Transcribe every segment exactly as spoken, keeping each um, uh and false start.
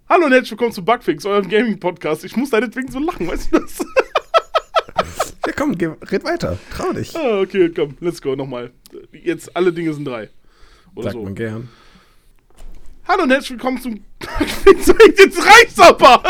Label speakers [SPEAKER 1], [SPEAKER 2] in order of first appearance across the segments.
[SPEAKER 1] Hallo und herzlich willkommen zu Bugfix, eurem Gaming-Podcast. Ich muss deinetwegen so lachen, weißt du das?
[SPEAKER 2] Ja komm, geh, red weiter, trau dich.
[SPEAKER 1] Ah, okay, komm, let's go, nochmal. Jetzt, alle Dinge sind drei. Oder
[SPEAKER 2] Sagt
[SPEAKER 1] so.
[SPEAKER 2] man gern.
[SPEAKER 1] Hallo und herzlich willkommen zum Bugfix. Jetzt reicht's aber!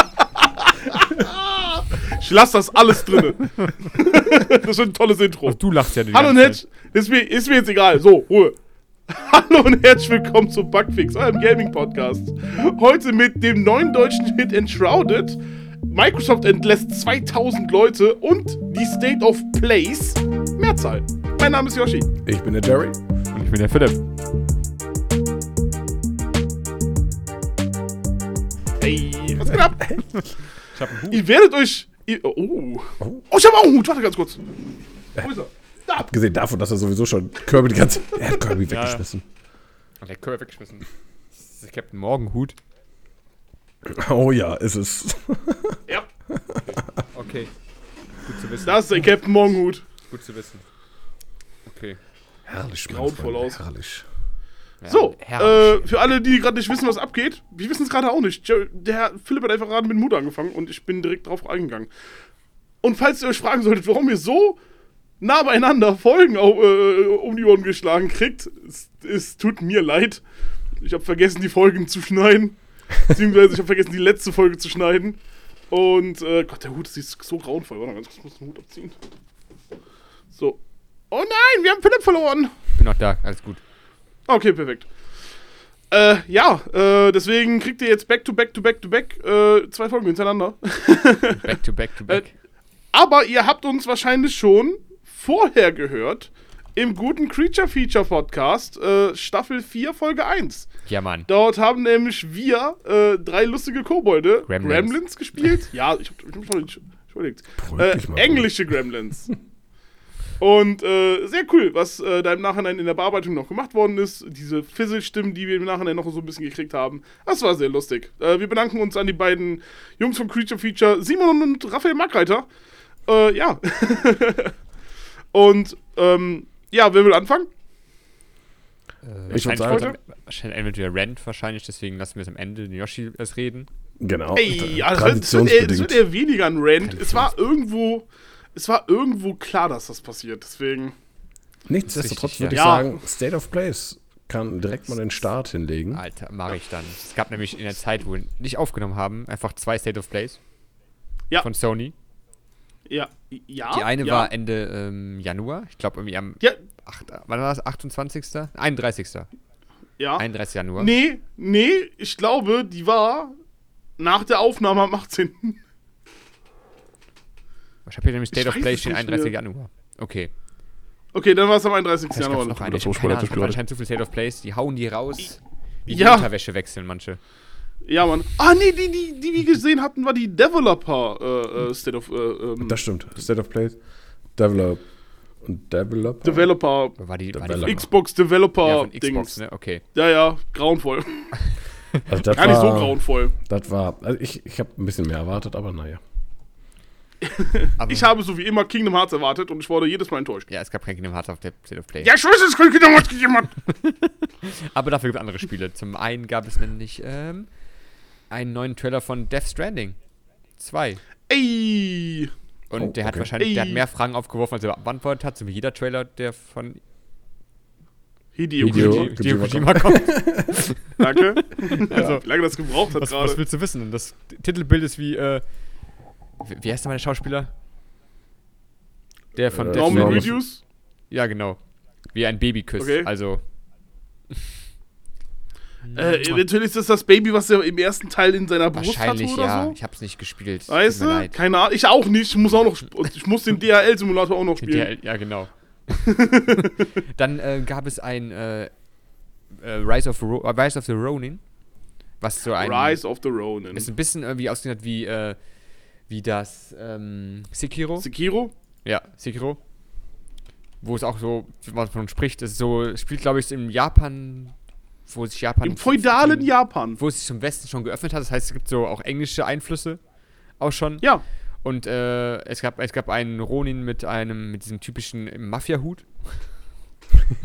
[SPEAKER 1] Ich lass das alles drin. Das wird ein tolles Intro.
[SPEAKER 3] Ach, du lachst ja die
[SPEAKER 1] Hallo und
[SPEAKER 3] ganze
[SPEAKER 1] herzlich, ist mir, ist mir jetzt egal, so, Ruhe. Hallo und herzlich willkommen zu Bugfix, eurem Gaming-Podcast. Heute mit dem neuen deutschen Hit Enshrouded. Microsoft entlässt zweitausend Leute und die State of Plays Mehrzahl. Mein Name ist Yoshi.
[SPEAKER 2] Ich bin der Jerry.
[SPEAKER 3] Und ich bin der Philipp.
[SPEAKER 1] Hey, was geht ab?
[SPEAKER 3] Ich hab einen Hut.
[SPEAKER 1] Ihr werdet euch... Ihr, oh. Oh, ich habe auch einen Hut. Warte ganz kurz. Wo ist er? Da.
[SPEAKER 2] Abgesehen davon, dass er sowieso schon Kirby die ganze... Er hat Kirby
[SPEAKER 3] Ja,
[SPEAKER 2] weggeschmissen.
[SPEAKER 3] Und der Curry weggeschmissen. Das ist der Captain Morgenhut.
[SPEAKER 2] Oh ja, ist es.
[SPEAKER 1] Ja,
[SPEAKER 3] Okay. Gut zu wissen.
[SPEAKER 1] da ist der Captain Morgenhut.
[SPEAKER 3] Gut zu wissen. Okay.
[SPEAKER 2] Herrlich, mein
[SPEAKER 1] Grauenvoll
[SPEAKER 2] Freund,
[SPEAKER 1] aus.
[SPEAKER 2] Herrlich.
[SPEAKER 3] Ja,
[SPEAKER 1] So,
[SPEAKER 3] herrlich.
[SPEAKER 1] äh, für alle, die gerade nicht wissen, was abgeht, wir wissen es gerade auch nicht. Jo- Der Herr Philipp hat einfach gerade mit dem Hut angefangen und ich bin direkt drauf eingegangen. Und falls ihr euch fragen solltet, warum ihr so nah beieinander Folgen au- äh, um die Ohren geschlagen kriegt, es, es tut mir leid. Ich habe vergessen, die Folgen zu schneiden. Beziehungsweise ich habe vergessen, die letzte Folge zu schneiden. Und, äh, Gott, der Hut ist so grauenvoll. Warte mal ganz kurz, ich muss den Hut abziehen. So. Oh nein, wir haben Philipp verloren.
[SPEAKER 3] Ich bin noch da, alles gut.
[SPEAKER 1] Okay, perfekt. Äh, ja, äh, deswegen kriegt ihr jetzt back to back to back to back äh, zwei Folgen hintereinander.
[SPEAKER 3] Back to back to back.
[SPEAKER 1] Aber ihr habt uns wahrscheinlich schon vorher gehört im guten Creature Feature Podcast, äh, Staffel vier, Folge eins.
[SPEAKER 3] Ja, Mann.
[SPEAKER 1] Dort haben nämlich wir äh, drei lustige Kobolde,
[SPEAKER 3] Gremlins.
[SPEAKER 1] Gremlins, gespielt. Ja, ich hab, ich hab mich schon entschuldigt.
[SPEAKER 2] Beruhig dich
[SPEAKER 1] Äh,
[SPEAKER 2] mal.
[SPEAKER 1] englische Gremlins. Und äh, sehr cool, was äh, da im Nachhinein in der Bearbeitung noch gemacht worden ist. Diese Fizzle-Stimmen, die wir im Nachhinein noch so ein bisschen gekriegt haben. Das war sehr lustig. Äh, wir bedanken uns an die beiden Jungs von Creature Feature, Simon und Raphael Markreiter. Äh, ja. Und, ähm, ja, wer will anfangen?
[SPEAKER 3] Äh,
[SPEAKER 2] Ich würd
[SPEAKER 3] wahrscheinlich,
[SPEAKER 2] sagen-
[SPEAKER 3] wahrscheinlich entweder Rand wahrscheinlich, deswegen lassen wir es am Ende den Yoshi erst reden.
[SPEAKER 2] Genau.
[SPEAKER 1] Ey, ja, das wird, das, wird eher, das wird
[SPEAKER 2] Traditionsbedingt.
[SPEAKER 1] eher weniger ein Rant. Es war irgendwo, es war irgendwo klar, dass das passiert. Deswegen.
[SPEAKER 2] Nichtsdestotrotz
[SPEAKER 3] Richtig,
[SPEAKER 2] würde ich
[SPEAKER 1] ja.
[SPEAKER 2] sagen, State of Plays kann direkt mal den Start hinlegen.
[SPEAKER 3] Alter, mache ich dann. Es gab nämlich in der Zeit, wo wir nicht aufgenommen haben, einfach zwei State of Plays.
[SPEAKER 1] Ja.
[SPEAKER 3] Von Sony.
[SPEAKER 1] Ja. Ja.
[SPEAKER 3] Die eine
[SPEAKER 1] ja.
[SPEAKER 3] war Ende ähm, Januar. Ich glaube irgendwie am
[SPEAKER 1] Ja.
[SPEAKER 3] acht, wann war das? achtundzwanzigsten einunddreißigsten
[SPEAKER 1] Ja.
[SPEAKER 3] einunddreißigsten Januar.
[SPEAKER 1] Nee, nee, ich glaube, die war nach der Aufnahme am achtzehnten
[SPEAKER 3] Ich habe hier nämlich State
[SPEAKER 1] Ich
[SPEAKER 3] of
[SPEAKER 1] weiß
[SPEAKER 3] Play
[SPEAKER 1] es
[SPEAKER 3] stehen,
[SPEAKER 1] nicht
[SPEAKER 3] einunddreißigsten
[SPEAKER 1] mehr.
[SPEAKER 3] Januar. Okay.
[SPEAKER 1] Okay, dann war es am einunddreißigsten
[SPEAKER 3] Vielleicht gab's
[SPEAKER 1] Januar.
[SPEAKER 3] noch eine. Ich hab
[SPEAKER 2] Das
[SPEAKER 3] keine Ahnung,
[SPEAKER 2] Spiel,
[SPEAKER 3] es gibt anscheinend zu viel State of Plays. Die hauen die raus. Wie die
[SPEAKER 1] Ja.
[SPEAKER 3] Unterwäsche wechseln manche.
[SPEAKER 1] Ja, Mann. Ah, nee, die, die, die wir gesehen hatten, war die Developer äh, äh, State of äh, ähm,
[SPEAKER 2] Das stimmt. State of Plays. Develop. Und Developer.
[SPEAKER 1] Developer,
[SPEAKER 3] War die, war
[SPEAKER 2] Developer.
[SPEAKER 3] die
[SPEAKER 1] Xbox
[SPEAKER 3] ja,
[SPEAKER 1] Developer
[SPEAKER 3] von Xbox,
[SPEAKER 1] Dings.
[SPEAKER 3] ne? Okay.
[SPEAKER 1] Ja, ja, grauenvoll.
[SPEAKER 2] Also das
[SPEAKER 1] Gar nicht so
[SPEAKER 2] war-
[SPEAKER 1] grauenvoll.
[SPEAKER 2] Das war. Also ich ich habe ein bisschen mehr erwartet, aber naja.
[SPEAKER 3] Aber,
[SPEAKER 1] Ich habe so wie immer Kingdom Hearts erwartet und ich wurde jedes Mal enttäuscht.
[SPEAKER 3] ja, es gab kein Kingdom Hearts auf der State of Play.
[SPEAKER 1] Ja, ich weiß, es kein Kingdom Hearts gegeben hat.
[SPEAKER 3] Aber dafür gibt es andere Spiele. Zum einen gab es nämlich ähm, einen neuen Trailer von Death Stranding zwei.
[SPEAKER 1] Ey.
[SPEAKER 3] Und
[SPEAKER 2] Oh,
[SPEAKER 3] der hat
[SPEAKER 2] okay.
[SPEAKER 3] wahrscheinlich der hat
[SPEAKER 1] Ey.
[SPEAKER 3] mehr Fragen aufgeworfen, als er beantwortet hat, so wie jeder Trailer, der von
[SPEAKER 1] Hideo
[SPEAKER 2] Hideo.
[SPEAKER 1] Kojima.
[SPEAKER 3] Hideo
[SPEAKER 2] Kojima
[SPEAKER 3] Kojima kommt.
[SPEAKER 1] Danke.
[SPEAKER 3] Also,
[SPEAKER 1] Wie lange das gebraucht hat
[SPEAKER 3] was,
[SPEAKER 1] gerade.
[SPEAKER 3] was willst du wissen? Das Titelbild ist wie, äh, wie, wie heißt der mal der Schauspieler? Der von
[SPEAKER 2] Äh,
[SPEAKER 3] Death
[SPEAKER 1] Norman
[SPEAKER 2] Norman-
[SPEAKER 3] Stranding.
[SPEAKER 1] Reedus?
[SPEAKER 3] Ja, genau. Wie ein Babykuss.
[SPEAKER 1] Okay.
[SPEAKER 3] Also,
[SPEAKER 1] Äh, eventuell ist das das Baby, was er im ersten Teil in seiner Brust hatte
[SPEAKER 3] wahrscheinlich,
[SPEAKER 1] oder
[SPEAKER 3] ja.
[SPEAKER 1] so.
[SPEAKER 3] Ich hab's nicht gespielt.
[SPEAKER 1] Weißt
[SPEAKER 3] Tut mir
[SPEAKER 1] du?
[SPEAKER 3] leid.
[SPEAKER 1] Keine Ahnung. Ich auch nicht. Ich muss auch noch. sp- und Ich muss den D H L-Simulator auch noch
[SPEAKER 3] Die-
[SPEAKER 1] spielen.
[SPEAKER 3] Ja, genau. Dann äh, gab es ein äh, äh, Rise, of Ro- äh, Rise of the Ronin, was so ein
[SPEAKER 1] Rise of the Ronin.
[SPEAKER 3] ist ein bisschen irgendwie ausgesehen hat wie äh, wie das ähm, Sekiro.
[SPEAKER 1] Sekiro?
[SPEAKER 3] Ja, Sekiro. Wo es auch so, was man spricht, ist so, spielt glaube ich im Japan, wo sich Japan
[SPEAKER 1] Im feudalen Japan.
[SPEAKER 3] wo es sich zum Westen schon geöffnet hat. Das heißt, es gibt so auch englische Einflüsse auch schon.
[SPEAKER 1] Ja.
[SPEAKER 3] Und äh, es gab es gab einen Ronin mit einem mit diesem typischen Mafia-Hut.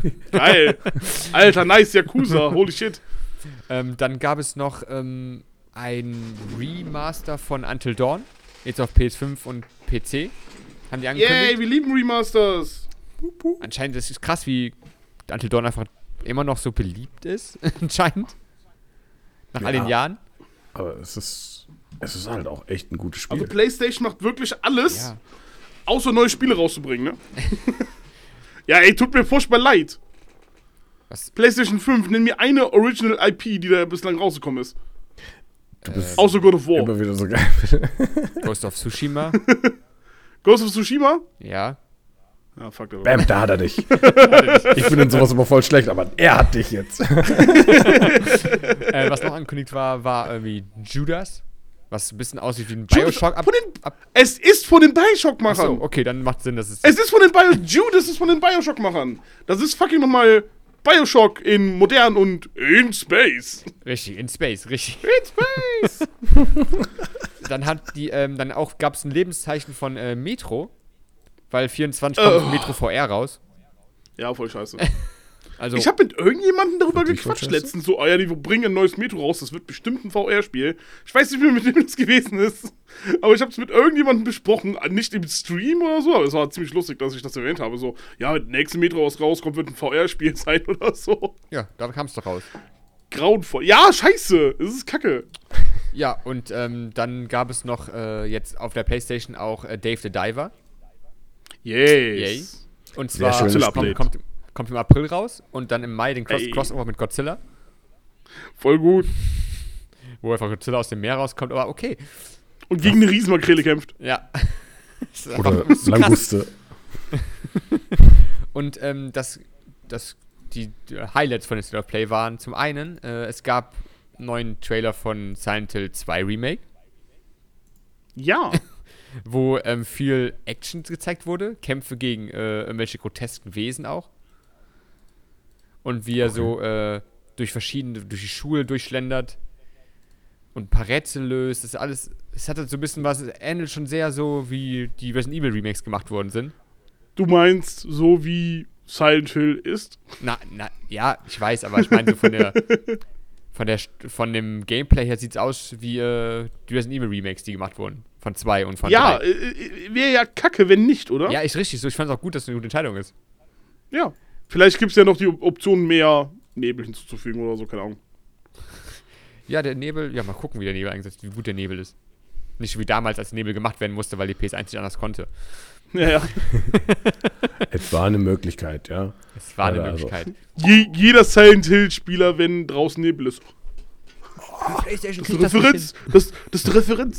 [SPEAKER 1] Geil. Alter, nice, Yakuza. Holy shit.
[SPEAKER 3] Ähm, dann gab es noch ähm, ein Remaster von Until Dawn. Jetzt auf P S fünf und P C. Haben die angekündigt.
[SPEAKER 1] Yay, wir lieben Remasters.
[SPEAKER 3] Anscheinend ist es krass, wie Until Dawn einfach immer noch so beliebt ist. Anscheinend. Nach
[SPEAKER 2] Ja.
[SPEAKER 3] all den Jahren.
[SPEAKER 2] Aber es ist, es ist halt auch echt ein gutes Spiel.
[SPEAKER 1] Also PlayStation macht wirklich alles,
[SPEAKER 3] Ja.
[SPEAKER 1] außer neue Spiele rauszubringen, ne? Ja, ey, tut mir furchtbar leid.
[SPEAKER 3] Was?
[SPEAKER 1] PlayStation fünf, nenn mir eine Original I P, die da bislang rausgekommen ist.
[SPEAKER 2] Du bist
[SPEAKER 1] Außer God of War.
[SPEAKER 2] immer wieder so geil.
[SPEAKER 3] Ghost of Tsushima.
[SPEAKER 1] Ghost of Tsushima?
[SPEAKER 3] Ja.
[SPEAKER 1] Ja, fuck, der
[SPEAKER 2] Bam, da hat er dich. Ich finde in sowas immer voll schlecht, aber er hat dich jetzt.
[SPEAKER 3] äh, was noch angekündigt war, war irgendwie Judas. Was ein bisschen aussieht wie ein Bioshock. Ab,
[SPEAKER 1] Von den,
[SPEAKER 3] ab,
[SPEAKER 1] es ist von den Bioshock-Machern.
[SPEAKER 3] achso, okay, dann macht Sinn, dass es...
[SPEAKER 1] Es ist von den Bio Judas ist von den Bioshock-Machern. Das ist fucking nochmal Bioshock in modern und in Space.
[SPEAKER 3] Richtig, in Space, richtig.
[SPEAKER 1] In Space.
[SPEAKER 3] Dann hat die, ähm, dann auch gab es ein Lebenszeichen von äh, Metro, weil vierundzwanzig kommt
[SPEAKER 1] Oh.
[SPEAKER 3] Metro V R raus.
[SPEAKER 1] Ja, voll scheiße.
[SPEAKER 3] Also,
[SPEAKER 1] Ich habe mit irgendjemandem darüber
[SPEAKER 2] Die
[SPEAKER 1] gequatscht
[SPEAKER 2] voll scheiße?
[SPEAKER 1] letztens. So, oh ja, die bringen ein neues Metro raus. Das wird bestimmt ein V R-Spiel. Ich weiß nicht mehr, mit wem das gewesen ist. Aber ich habe es mit irgendjemandem besprochen. Nicht im Stream oder so. Aber es war ziemlich lustig, dass ich das erwähnt habe. So, ja, wenn das nächste Metro was rauskommt, wird ein V R-Spiel sein oder so.
[SPEAKER 3] ja, da kam es doch raus.
[SPEAKER 1] Grauenvoll. Ja, scheiße. Es ist kacke.
[SPEAKER 3] Ja, und ähm, dann gab es noch äh, jetzt auf der PlayStation auch äh, Dave the Diver.
[SPEAKER 1] Yes.
[SPEAKER 3] Und
[SPEAKER 2] Sehr
[SPEAKER 3] zwar
[SPEAKER 2] schönes
[SPEAKER 3] kommt,
[SPEAKER 1] Update.
[SPEAKER 3] kommt, kommt im April raus und dann im Mai den Cross
[SPEAKER 1] Ey.
[SPEAKER 3] Crossover mit Godzilla,
[SPEAKER 1] Voll gut.
[SPEAKER 3] wo einfach Godzilla aus dem Meer rauskommt, aber okay.
[SPEAKER 1] Und gegen eine Riesenmakrele kämpft.
[SPEAKER 3] Ja. Das ist
[SPEAKER 2] Oder
[SPEAKER 3] einfach so krass.
[SPEAKER 2] Languste.
[SPEAKER 3] Und ähm, das, das, die Highlights von der State of Play waren zum einen, äh, es gab einen neuen Trailer von Silent Hill zwei Remake,
[SPEAKER 1] Ja.
[SPEAKER 3] wo ähm, viel Action gezeigt wurde, Kämpfe gegen äh, irgendwelche grotesken Wesen auch. Und wie er so äh, durch verschiedene, durch die Schule durchschlendert und ein paar Rätsel löst. Das ist alles, es hatte so ein bisschen was, es ähnelt schon sehr so, wie die Resident Evil Remakes gemacht worden sind.
[SPEAKER 1] Du meinst, so wie Silent Hill ist?
[SPEAKER 3] Na, na, ja, ich weiß, aber ich meine so von der, von der, von dem Gameplay her sieht's aus wie äh, die Resident Evil Remakes, die gemacht wurden. Von zwei und von
[SPEAKER 1] Ja,
[SPEAKER 3] drei.
[SPEAKER 1] äh, äh, wäre ja kacke, wenn nicht, oder?
[SPEAKER 3] Ja, ist richtig so. Ich fand es auch gut, dass es eine gute Entscheidung ist.
[SPEAKER 1] Ja. Vielleicht gibt es ja noch die Option, mehr Nebel hinzuzufügen oder so, keine Ahnung.
[SPEAKER 3] Ja, der Nebel, ja, mal gucken, wie der Nebel eingesetzt wird, wie gut der Nebel ist. Nicht wie damals, als Nebel gemacht werden musste, weil die P S eins nicht anders konnte.
[SPEAKER 1] Ja, ja.
[SPEAKER 2] Es war eine Möglichkeit, ja.
[SPEAKER 3] Es war eine
[SPEAKER 2] Also-
[SPEAKER 3] Möglichkeit.
[SPEAKER 1] Je, jeder Silent Hill-Spieler, wenn draußen Nebel ist.
[SPEAKER 3] PlayStation
[SPEAKER 1] Das ist eine Referenz. Das, das ist eine Referenz.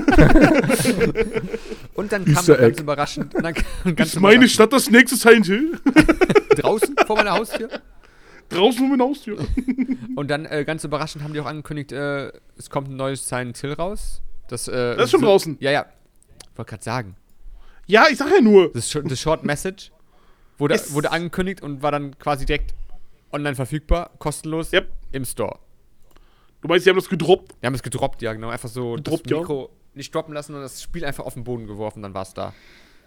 [SPEAKER 3] Und dann kam
[SPEAKER 2] Easter
[SPEAKER 3] noch ganz
[SPEAKER 2] Egg.
[SPEAKER 3] überraschend, und dann kam ganz
[SPEAKER 1] Ist meine
[SPEAKER 3] überraschend
[SPEAKER 1] Stadt das nächste Silent Hill?
[SPEAKER 3] draußen vor meiner Haustür.
[SPEAKER 1] Draußen um meine Haustür.
[SPEAKER 3] Und dann äh, ganz überraschend haben die auch angekündigt, äh, es kommt ein neues Silent Hill raus. Das, äh,
[SPEAKER 1] Das ist schon
[SPEAKER 3] so,
[SPEAKER 1] draußen.
[SPEAKER 3] Ja, ja. Ich wollte gerade sagen.
[SPEAKER 1] Ja, ich sag ja nur.
[SPEAKER 3] Das, Sh- das Short Message wurde,
[SPEAKER 1] Es-
[SPEAKER 3] wurde angekündigt und war dann quasi direkt online verfügbar, kostenlos
[SPEAKER 1] Yep.
[SPEAKER 3] im Store.
[SPEAKER 1] Du meinst, die haben das gedroppt?
[SPEAKER 3] Wir haben es gedroppt, ja, genau. Einfach so
[SPEAKER 1] Gedroppt,
[SPEAKER 3] das
[SPEAKER 1] ja.
[SPEAKER 3] Mikro nicht droppen lassen und das Spiel einfach auf den Boden geworfen, dann war es da.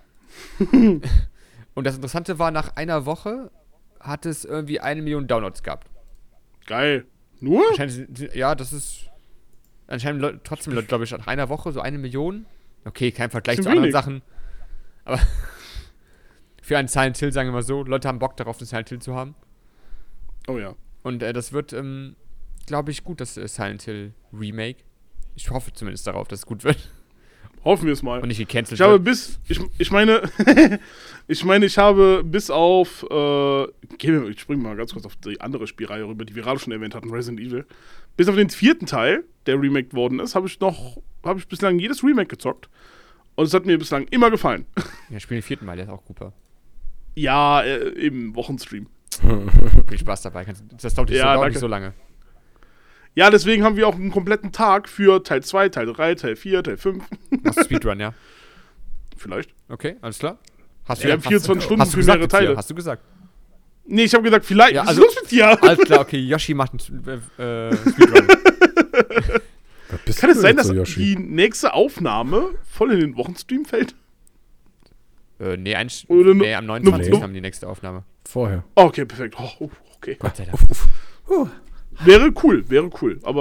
[SPEAKER 3] Und das Interessante war, nach einer Woche hat es irgendwie eine Million Downloads gehabt.
[SPEAKER 1] Geil. Nur?
[SPEAKER 3] Anscheinend, sind- ja, das ist anscheinend Leu- trotzdem, glaube ich, nach einer Woche so eine Million. Okay, kein Vergleich
[SPEAKER 1] Bisschen
[SPEAKER 3] zu anderen
[SPEAKER 1] wenig.
[SPEAKER 3] Sachen. Aber für einen Silent Hill, sagen wir mal so, Leute haben Bock darauf, einen Silent Hill zu haben.
[SPEAKER 1] Oh ja.
[SPEAKER 3] Und äh, das wird, ähm, glaube ich, gut, das äh, Silent Hill Remake. Ich hoffe zumindest darauf, dass es gut wird
[SPEAKER 1] Hoffen wir es mal.
[SPEAKER 3] und nicht gecancelt
[SPEAKER 1] Ich habe
[SPEAKER 3] wird.
[SPEAKER 1] bis, ich, ich meine, ich meine, ich habe bis auf, äh, gehen wir, ich springe mal ganz kurz auf die andere Spielreihe rüber, die wir gerade schon erwähnt hatten, Resident Evil. Bis auf den vierten Teil, der remaked worden ist, habe ich noch, habe ich bislang jedes Remake gezockt. Und es hat mir bislang immer gefallen.
[SPEAKER 3] Ja, ich spiele den vierten Mal, der ist auch super.
[SPEAKER 1] Ja, äh, im Wochenstream.
[SPEAKER 3] Viel Spaß dabei. Kannst, das dauert, nicht,
[SPEAKER 1] Ja,
[SPEAKER 3] so, dauert
[SPEAKER 1] danke.
[SPEAKER 3] nicht so lange.
[SPEAKER 1] Ja, deswegen haben wir auch einen kompletten Tag für Teil zwei, Teil drei, Teil vier, Teil fünf.
[SPEAKER 3] Machst du Speedrun, ja?
[SPEAKER 1] Vielleicht.
[SPEAKER 3] Okay, alles klar. Hast
[SPEAKER 1] Wir haben vierundzwanzig Stunden
[SPEAKER 3] hast du
[SPEAKER 1] für
[SPEAKER 3] gesagt,
[SPEAKER 1] mehrere
[SPEAKER 3] jetzt hier?
[SPEAKER 1] Teile.
[SPEAKER 3] Hast du gesagt?
[SPEAKER 1] Nee, ich habe gesagt, vielleicht.
[SPEAKER 3] Ja,
[SPEAKER 1] Was
[SPEAKER 3] also-
[SPEAKER 1] ist los mit dir?
[SPEAKER 3] Alles klar, okay, Yoshi macht einen äh, äh, Speedrun.
[SPEAKER 2] Was bist
[SPEAKER 1] Kann
[SPEAKER 2] du
[SPEAKER 1] es sein,
[SPEAKER 2] jetzt
[SPEAKER 1] dass
[SPEAKER 2] so, Yoshi?
[SPEAKER 1] die nächste Aufnahme voll in den Wochenstream fällt?
[SPEAKER 3] äh, nee, ein,
[SPEAKER 1] Oder
[SPEAKER 3] nee,
[SPEAKER 1] nur-
[SPEAKER 3] am neunundzwanzigsten
[SPEAKER 2] nur-
[SPEAKER 3] haben die nächste Aufnahme.
[SPEAKER 2] Vorher.
[SPEAKER 1] Oh, okay, perfekt. Oh, oh, okay.
[SPEAKER 3] Gott sei Dank.
[SPEAKER 1] Wäre cool, wäre cool, aber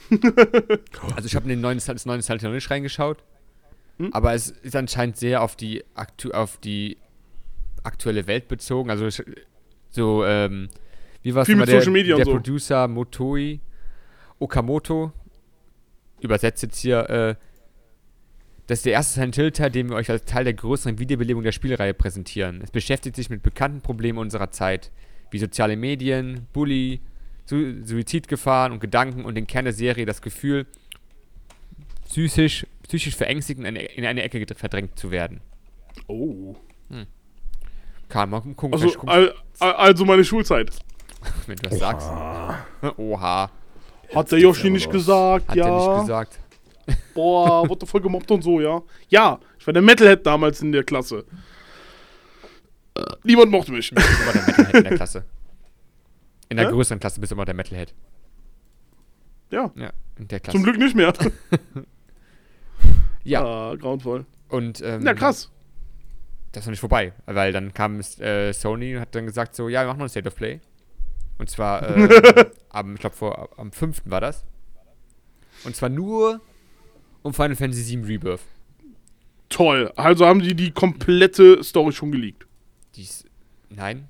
[SPEAKER 3] Also ich habe in den neuen, das neue Silent Hill noch nicht reingeschaut.
[SPEAKER 1] Hm?
[SPEAKER 3] Aber es ist anscheinend sehr auf die, aktu auf die aktuelle Welt bezogen. Also ich, so, ähm, wie war es
[SPEAKER 1] Viel
[SPEAKER 3] nochmal
[SPEAKER 1] mit
[SPEAKER 3] der,
[SPEAKER 1] Social Media
[SPEAKER 3] der
[SPEAKER 1] und so.
[SPEAKER 3] Producer Motoi Okamoto, übersetzt jetzt hier, äh, das ist der erste Silent Hill-Teil, den wir euch als Teil der größeren Wiederbelebung der Spielreihe präsentieren. Es beschäftigt sich mit bekannten Problemen unserer Zeit, wie soziale Medien, Bully, Su Suizidgefahren und Gedanken und den Kern der Serie das Gefühl, psychisch, psychisch verängstigt und in eine, in eine Ecke verdrängt zu werden.
[SPEAKER 1] Oh.
[SPEAKER 3] Kann man gucken,
[SPEAKER 1] Also,
[SPEAKER 3] vielleicht gucken,
[SPEAKER 1] al, al, also meine Schulzeit.
[SPEAKER 3] wenn du das sagst. Oha.
[SPEAKER 1] Hat der Yoshi
[SPEAKER 2] aber
[SPEAKER 1] nicht
[SPEAKER 2] los.
[SPEAKER 1] gesagt,
[SPEAKER 3] Hat
[SPEAKER 1] ja.
[SPEAKER 3] er nicht gesagt.
[SPEAKER 1] Boah, wurde voll gemobbt und so, ja. Ja, ich war der Metalhead damals in der Klasse. Äh, niemand mochte mich.
[SPEAKER 3] Du bist immer der Metalhead in der Klasse. In der
[SPEAKER 1] Hä?
[SPEAKER 3] größeren Klasse bist du immer der Metalhead.
[SPEAKER 1] Ja,
[SPEAKER 3] Ja, in der Klasse.
[SPEAKER 1] zum Glück nicht mehr.
[SPEAKER 3] Ja,
[SPEAKER 1] Ah, grauenvoll.
[SPEAKER 3] und ähm,
[SPEAKER 1] Ja, krass.
[SPEAKER 3] das ist noch nicht vorbei, weil dann kam äh, Sony und hat dann gesagt so, ja, wir machen noch ein State of Play. Und zwar äh, am, ich glaube vor am fünften war das. Und zwar nur um Final Fantasy sieben Rebirth.
[SPEAKER 1] Toll. Also haben die die komplette Story schon geleakt.
[SPEAKER 3] Dies, nein.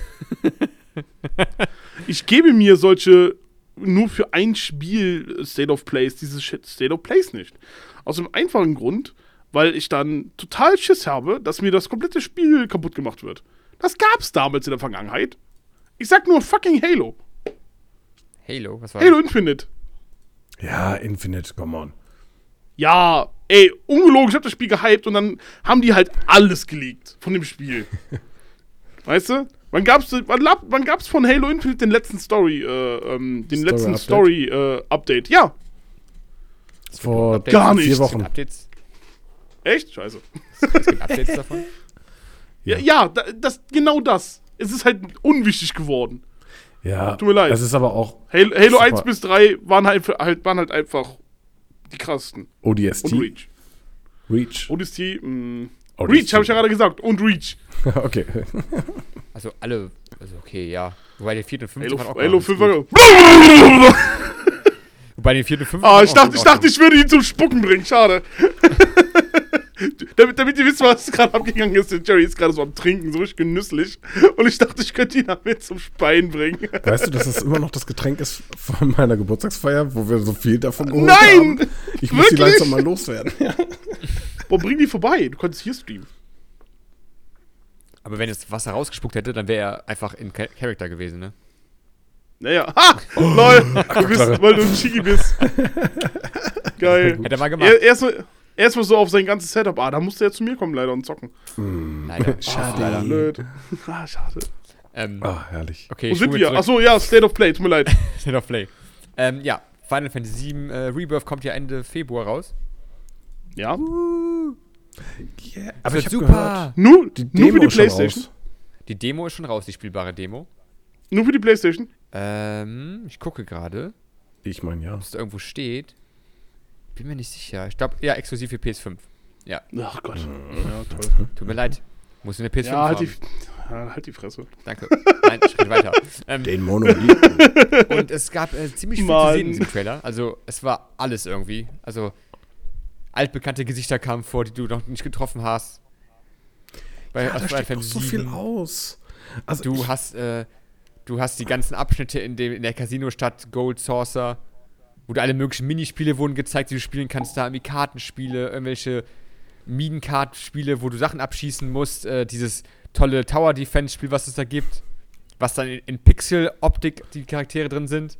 [SPEAKER 1] Ich gebe mir solche nur für ein Spiel State of Plays, diese Shit State of Plays nicht. Aus dem einfachen Grund, weil ich dann total Schiss habe, dass mir das komplette Spiel kaputt gemacht wird. Das gab's damals in der Vergangenheit. Ich sag nur fucking Halo.
[SPEAKER 3] Halo, was war
[SPEAKER 1] Halo Infinite.
[SPEAKER 2] Ja, Infinite, come on.
[SPEAKER 1] Ja, ey, ungelogen, ich hab das Spiel gehypt und dann haben die halt alles geleakt von dem Spiel. Weißt du? Wann gab's, wann, lab- wann gab's von Halo Infinite den letzten Story, äh, ähm, den
[SPEAKER 2] Story
[SPEAKER 1] letzten
[SPEAKER 2] Update?
[SPEAKER 1] Story, äh, Update? Ja.
[SPEAKER 3] das?
[SPEAKER 2] Vor
[SPEAKER 3] Updates?
[SPEAKER 1] gar
[SPEAKER 2] vier
[SPEAKER 1] nicht.
[SPEAKER 3] Es gibt
[SPEAKER 2] Wochen.
[SPEAKER 3] Updates,
[SPEAKER 1] Echt? Scheiße.
[SPEAKER 3] es gibt Updates davon.
[SPEAKER 1] Ja, ja, da, das, genau das. Es ist halt unwichtig geworden.
[SPEAKER 2] Ja,
[SPEAKER 1] Tut mir leid.
[SPEAKER 2] es ist aber auch
[SPEAKER 1] Halo, Halo
[SPEAKER 2] Super.
[SPEAKER 1] eins bis drei waren halt, halt, waren halt einfach die krassesten.
[SPEAKER 2] O D S
[SPEAKER 1] Und
[SPEAKER 2] T.
[SPEAKER 1] Reach.
[SPEAKER 2] Reach.
[SPEAKER 1] O D S T, mh.
[SPEAKER 2] O D S T.
[SPEAKER 1] Reach, habe ich ja gerade gesagt. Und Reach.
[SPEAKER 2] Okay.
[SPEAKER 3] Also alle, also okay, ja. Wobei der vierte und fünfte
[SPEAKER 1] Halo,
[SPEAKER 3] waren auch
[SPEAKER 1] Halo
[SPEAKER 3] ganz
[SPEAKER 1] fünf
[SPEAKER 3] gut.
[SPEAKER 1] war.
[SPEAKER 3] Wobei den vierten und fünften
[SPEAKER 1] Ah,
[SPEAKER 3] waren
[SPEAKER 1] ich
[SPEAKER 3] auch
[SPEAKER 1] dachte,
[SPEAKER 3] gut
[SPEAKER 1] ich dachte,
[SPEAKER 3] ausgegangen.
[SPEAKER 1] ich würde ihn zum Spucken bringen. Schade. damit, damit ihr wisst, was gerade abgegangen ist. Der Jerry ist gerade so am Trinken, so richtig genüsslich. Und ich dachte, ich könnte ihn damit zum Speien bringen.
[SPEAKER 2] Weißt du, dass das immer noch das Getränk ist von meiner Geburtstagsfeier, wo wir so viel davon geholt
[SPEAKER 1] Nein!
[SPEAKER 2] haben? Ich muss die
[SPEAKER 1] Wirklich?
[SPEAKER 2] langsam mal loswerden. Ja.
[SPEAKER 1] Boah, bring die vorbei. Du konntest hier streamen.
[SPEAKER 3] Aber wenn es Wasser rausgespuckt hätte, dann wäre er einfach in Cha- Character gewesen, ne?
[SPEAKER 1] Naja. Ha! Lol. Du bist, weil du ein Chigi bist. Geil.
[SPEAKER 3] Hätte er mal gemacht.
[SPEAKER 1] Er, erstmal erst mal so auf sein ganzes Setup. Ah, da musste er zu mir kommen leider und zocken.
[SPEAKER 3] Leider.
[SPEAKER 2] Schade.
[SPEAKER 3] Leider.
[SPEAKER 1] Blöd. Ah, schade.
[SPEAKER 3] Ähm,
[SPEAKER 2] Ah, herrlich.
[SPEAKER 3] okay,
[SPEAKER 1] Wo
[SPEAKER 3] ich
[SPEAKER 1] sind
[SPEAKER 3] spule
[SPEAKER 1] wir?
[SPEAKER 3] zurück.
[SPEAKER 1] Achso, ja, State of Play. Tut mir leid.
[SPEAKER 3] State of Play. Ähm, ja, Final Fantasy sieben äh, Rebirth kommt ja Ende Februar raus.
[SPEAKER 1] Ja.
[SPEAKER 2] Yeah.
[SPEAKER 3] Das
[SPEAKER 2] Aber
[SPEAKER 3] wird
[SPEAKER 2] ich habe
[SPEAKER 3] super.
[SPEAKER 2] gehört,
[SPEAKER 1] Nur,
[SPEAKER 2] die
[SPEAKER 1] nur
[SPEAKER 2] Demo
[SPEAKER 1] für die
[SPEAKER 2] ist schon
[SPEAKER 1] Playstation.
[SPEAKER 2] raus.
[SPEAKER 3] Die Demo ist schon raus, die spielbare Demo.
[SPEAKER 1] Nur für die Playstation.
[SPEAKER 3] Ähm, ich gucke gerade,
[SPEAKER 2] Ich meine, ja.
[SPEAKER 3] ob es da irgendwo steht. Bin mir nicht sicher. Ich glaube, ja, exklusiv für P S fünf. Ja,
[SPEAKER 1] Ach Gott. Ja, toll.
[SPEAKER 3] tut mir leid. Muss in der P S fünf
[SPEAKER 1] Ja, halt
[SPEAKER 3] haben.
[SPEAKER 1] die, ja, halt die Fresse.
[SPEAKER 3] Danke. Nein, ich rede weiter. Ähm,
[SPEAKER 2] Den Monolith.
[SPEAKER 3] und es gab äh, ziemlich viel
[SPEAKER 1] Mann.
[SPEAKER 3] zu sehen in diesem Trailer. Also, es war alles irgendwie. Also, altbekannte Gesichter kamen vor, die du noch nicht getroffen hast. Bei
[SPEAKER 2] Ja, da
[SPEAKER 3] aus Final
[SPEAKER 2] steckt doch
[SPEAKER 3] Fantasy
[SPEAKER 2] so viel
[SPEAKER 3] sieben.
[SPEAKER 2] aus. Also
[SPEAKER 3] Du
[SPEAKER 2] ich,
[SPEAKER 3] hast, äh, du hast die ganzen Abschnitte in, dem, in der Casino-Stadt Gold Saucer, wo du alle möglichen Minispiele wurden gezeigt, die du spielen kannst, da irgendwie Kartenspiele, irgendwelche Minen-Kartenspiele, wo du Sachen abschießen musst, äh, dieses tolle Tower-Defense-Spiel, was es da gibt, was dann in, in Pixel-Optik die Charaktere drin sind.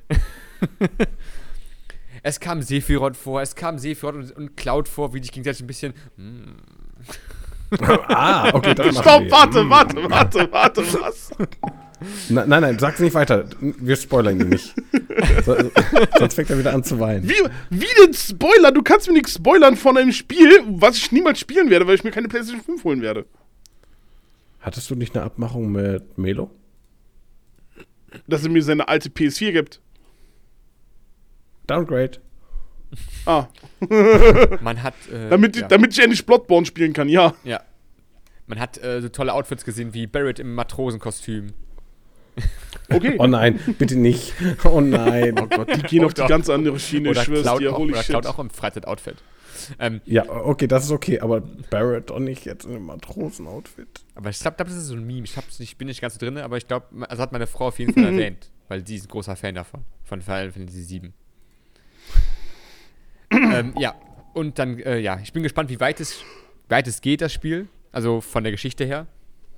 [SPEAKER 3] Es kam Sephiroth vor, es kam Sephiroth und, und Cloud vor, wie dich gegenseitig ein bisschen. Mm,
[SPEAKER 2] ah, okay, dann machen
[SPEAKER 1] Stopp,
[SPEAKER 2] wir.
[SPEAKER 1] warte, warte, warte, warte, was?
[SPEAKER 2] Na, nein, nein, sag's nicht weiter. Wir spoilern ihn nicht. So, sonst fängt er wieder an zu weinen.
[SPEAKER 1] Wie, wie denn Spoiler? Du kannst mir nichts spoilern von einem Spiel, was ich niemals spielen werde, weil ich mir keine PlayStation fünf holen werde.
[SPEAKER 2] Hattest du nicht eine Abmachung mit Melo?
[SPEAKER 1] Dass er mir seine alte P S vier gibt.
[SPEAKER 2] Downgrade.
[SPEAKER 1] Ah,
[SPEAKER 3] man hat. Äh,
[SPEAKER 1] damit,
[SPEAKER 3] ja.
[SPEAKER 1] damit ich endlich Bloodborne spielen kann, ja.
[SPEAKER 3] Ja. Man hat äh, so tolle Outfits gesehen wie Barrett im Matrosenkostüm.
[SPEAKER 1] Okay.
[SPEAKER 2] Oh nein, bitte nicht. Oh nein.
[SPEAKER 1] Oh Gott, die gehen auf die
[SPEAKER 3] Oder-
[SPEAKER 1] ganz andere Schiene, ich
[SPEAKER 3] Oder
[SPEAKER 1] schwör's
[SPEAKER 3] Cloud
[SPEAKER 1] dir,
[SPEAKER 3] auch,
[SPEAKER 1] holy
[SPEAKER 3] oder
[SPEAKER 1] shit.
[SPEAKER 3] Cloud auch im Freizeitoutfit. Ähm,
[SPEAKER 2] Ja, okay, das ist okay, aber Barrett doch nicht jetzt in einem Matrosenoutfit.
[SPEAKER 3] aber ich glaube, das ist so ein Meme. Ich, hab's nicht, ich bin nicht ganz so drin, aber ich glaube, also hat meine Frau auf jeden Fall erwähnt, weil sie ist ein großer Fan davon, von Final Fantasy sieben. ähm, ja, und dann, äh, ja, ich bin gespannt, wie weit es, weit es geht, das Spiel. Also von der Geschichte her.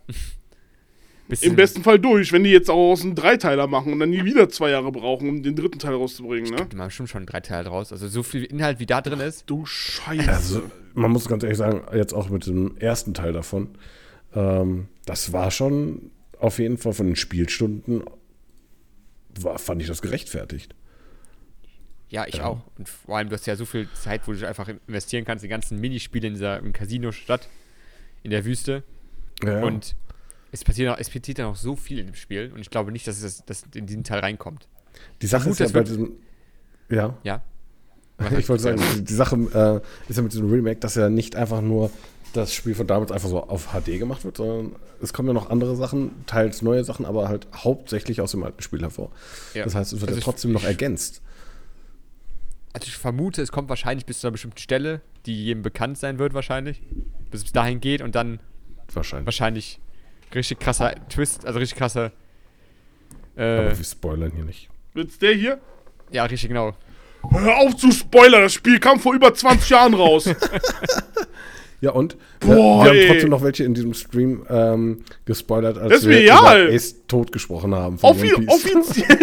[SPEAKER 1] Im besten Fall durch, wenn die jetzt auch aus einem Dreiteiler machen und dann nie wieder zwei Jahre brauchen, um den dritten Teil rauszubringen, ne?
[SPEAKER 3] Die machen bestimmt schon drei Teile draus. Also so viel Inhalt, wie da drin ist.
[SPEAKER 1] Du Scheiße.
[SPEAKER 2] Also, man muss ganz ehrlich sagen, jetzt auch mit dem ersten Teil davon, ähm, das war schon auf jeden Fall von den Spielstunden, war, fand ich das gerechtfertigt.
[SPEAKER 3] Ja, ich
[SPEAKER 2] Ja.
[SPEAKER 3] auch. Und vor allem, du hast ja so viel Zeit, wo du einfach investieren kannst, die ganzen Minispiele in dieser im Casino-Stadt, in der Wüste.
[SPEAKER 2] Ja.
[SPEAKER 3] Und es passiert, noch, es passiert ja noch so viel in dem Spiel und ich glaube nicht, dass es das, in diesen Teil reinkommt.
[SPEAKER 2] die Sache
[SPEAKER 3] gut,
[SPEAKER 2] ist ja
[SPEAKER 3] das
[SPEAKER 2] bei
[SPEAKER 3] wird-
[SPEAKER 2] diesem. Ja.
[SPEAKER 3] Ja?
[SPEAKER 2] Ich wollte sagen, die, die Sache äh, ist ja mit diesem Remake, dass ja nicht einfach nur das Spiel von damals einfach so auf H D gemacht wird, sondern es kommen ja noch andere Sachen, teils neue Sachen, aber halt hauptsächlich aus dem alten Spiel hervor.
[SPEAKER 3] Ja.
[SPEAKER 2] Das heißt, es wird
[SPEAKER 3] Also
[SPEAKER 2] ja
[SPEAKER 3] ich-
[SPEAKER 2] trotzdem noch
[SPEAKER 3] ich-
[SPEAKER 2] ergänzt.
[SPEAKER 3] Also ich vermute, es kommt wahrscheinlich bis zu einer bestimmten Stelle, die jedem bekannt sein wird wahrscheinlich, bis es dahin geht und dann
[SPEAKER 2] Wahrscheinlich.
[SPEAKER 3] wahrscheinlich richtig krasser Twist, also richtig krasser äh,
[SPEAKER 2] Aber wir spoilern hier nicht.
[SPEAKER 1] Jetzt der hier?
[SPEAKER 3] ja, richtig genau.
[SPEAKER 1] Hör auf zu spoilern, das Spiel kam vor über zwanzig Jahren raus.
[SPEAKER 2] Ja, und
[SPEAKER 1] Boah,
[SPEAKER 2] wir, wir haben
[SPEAKER 1] ey.
[SPEAKER 2] trotzdem noch welche in diesem Stream ähm, gespoilert, als
[SPEAKER 1] Das ist
[SPEAKER 2] wir
[SPEAKER 1] mir egal.
[SPEAKER 2] über Ace tot gesprochen haben. von
[SPEAKER 1] Offi
[SPEAKER 2] One Piece.
[SPEAKER 1] offiziell.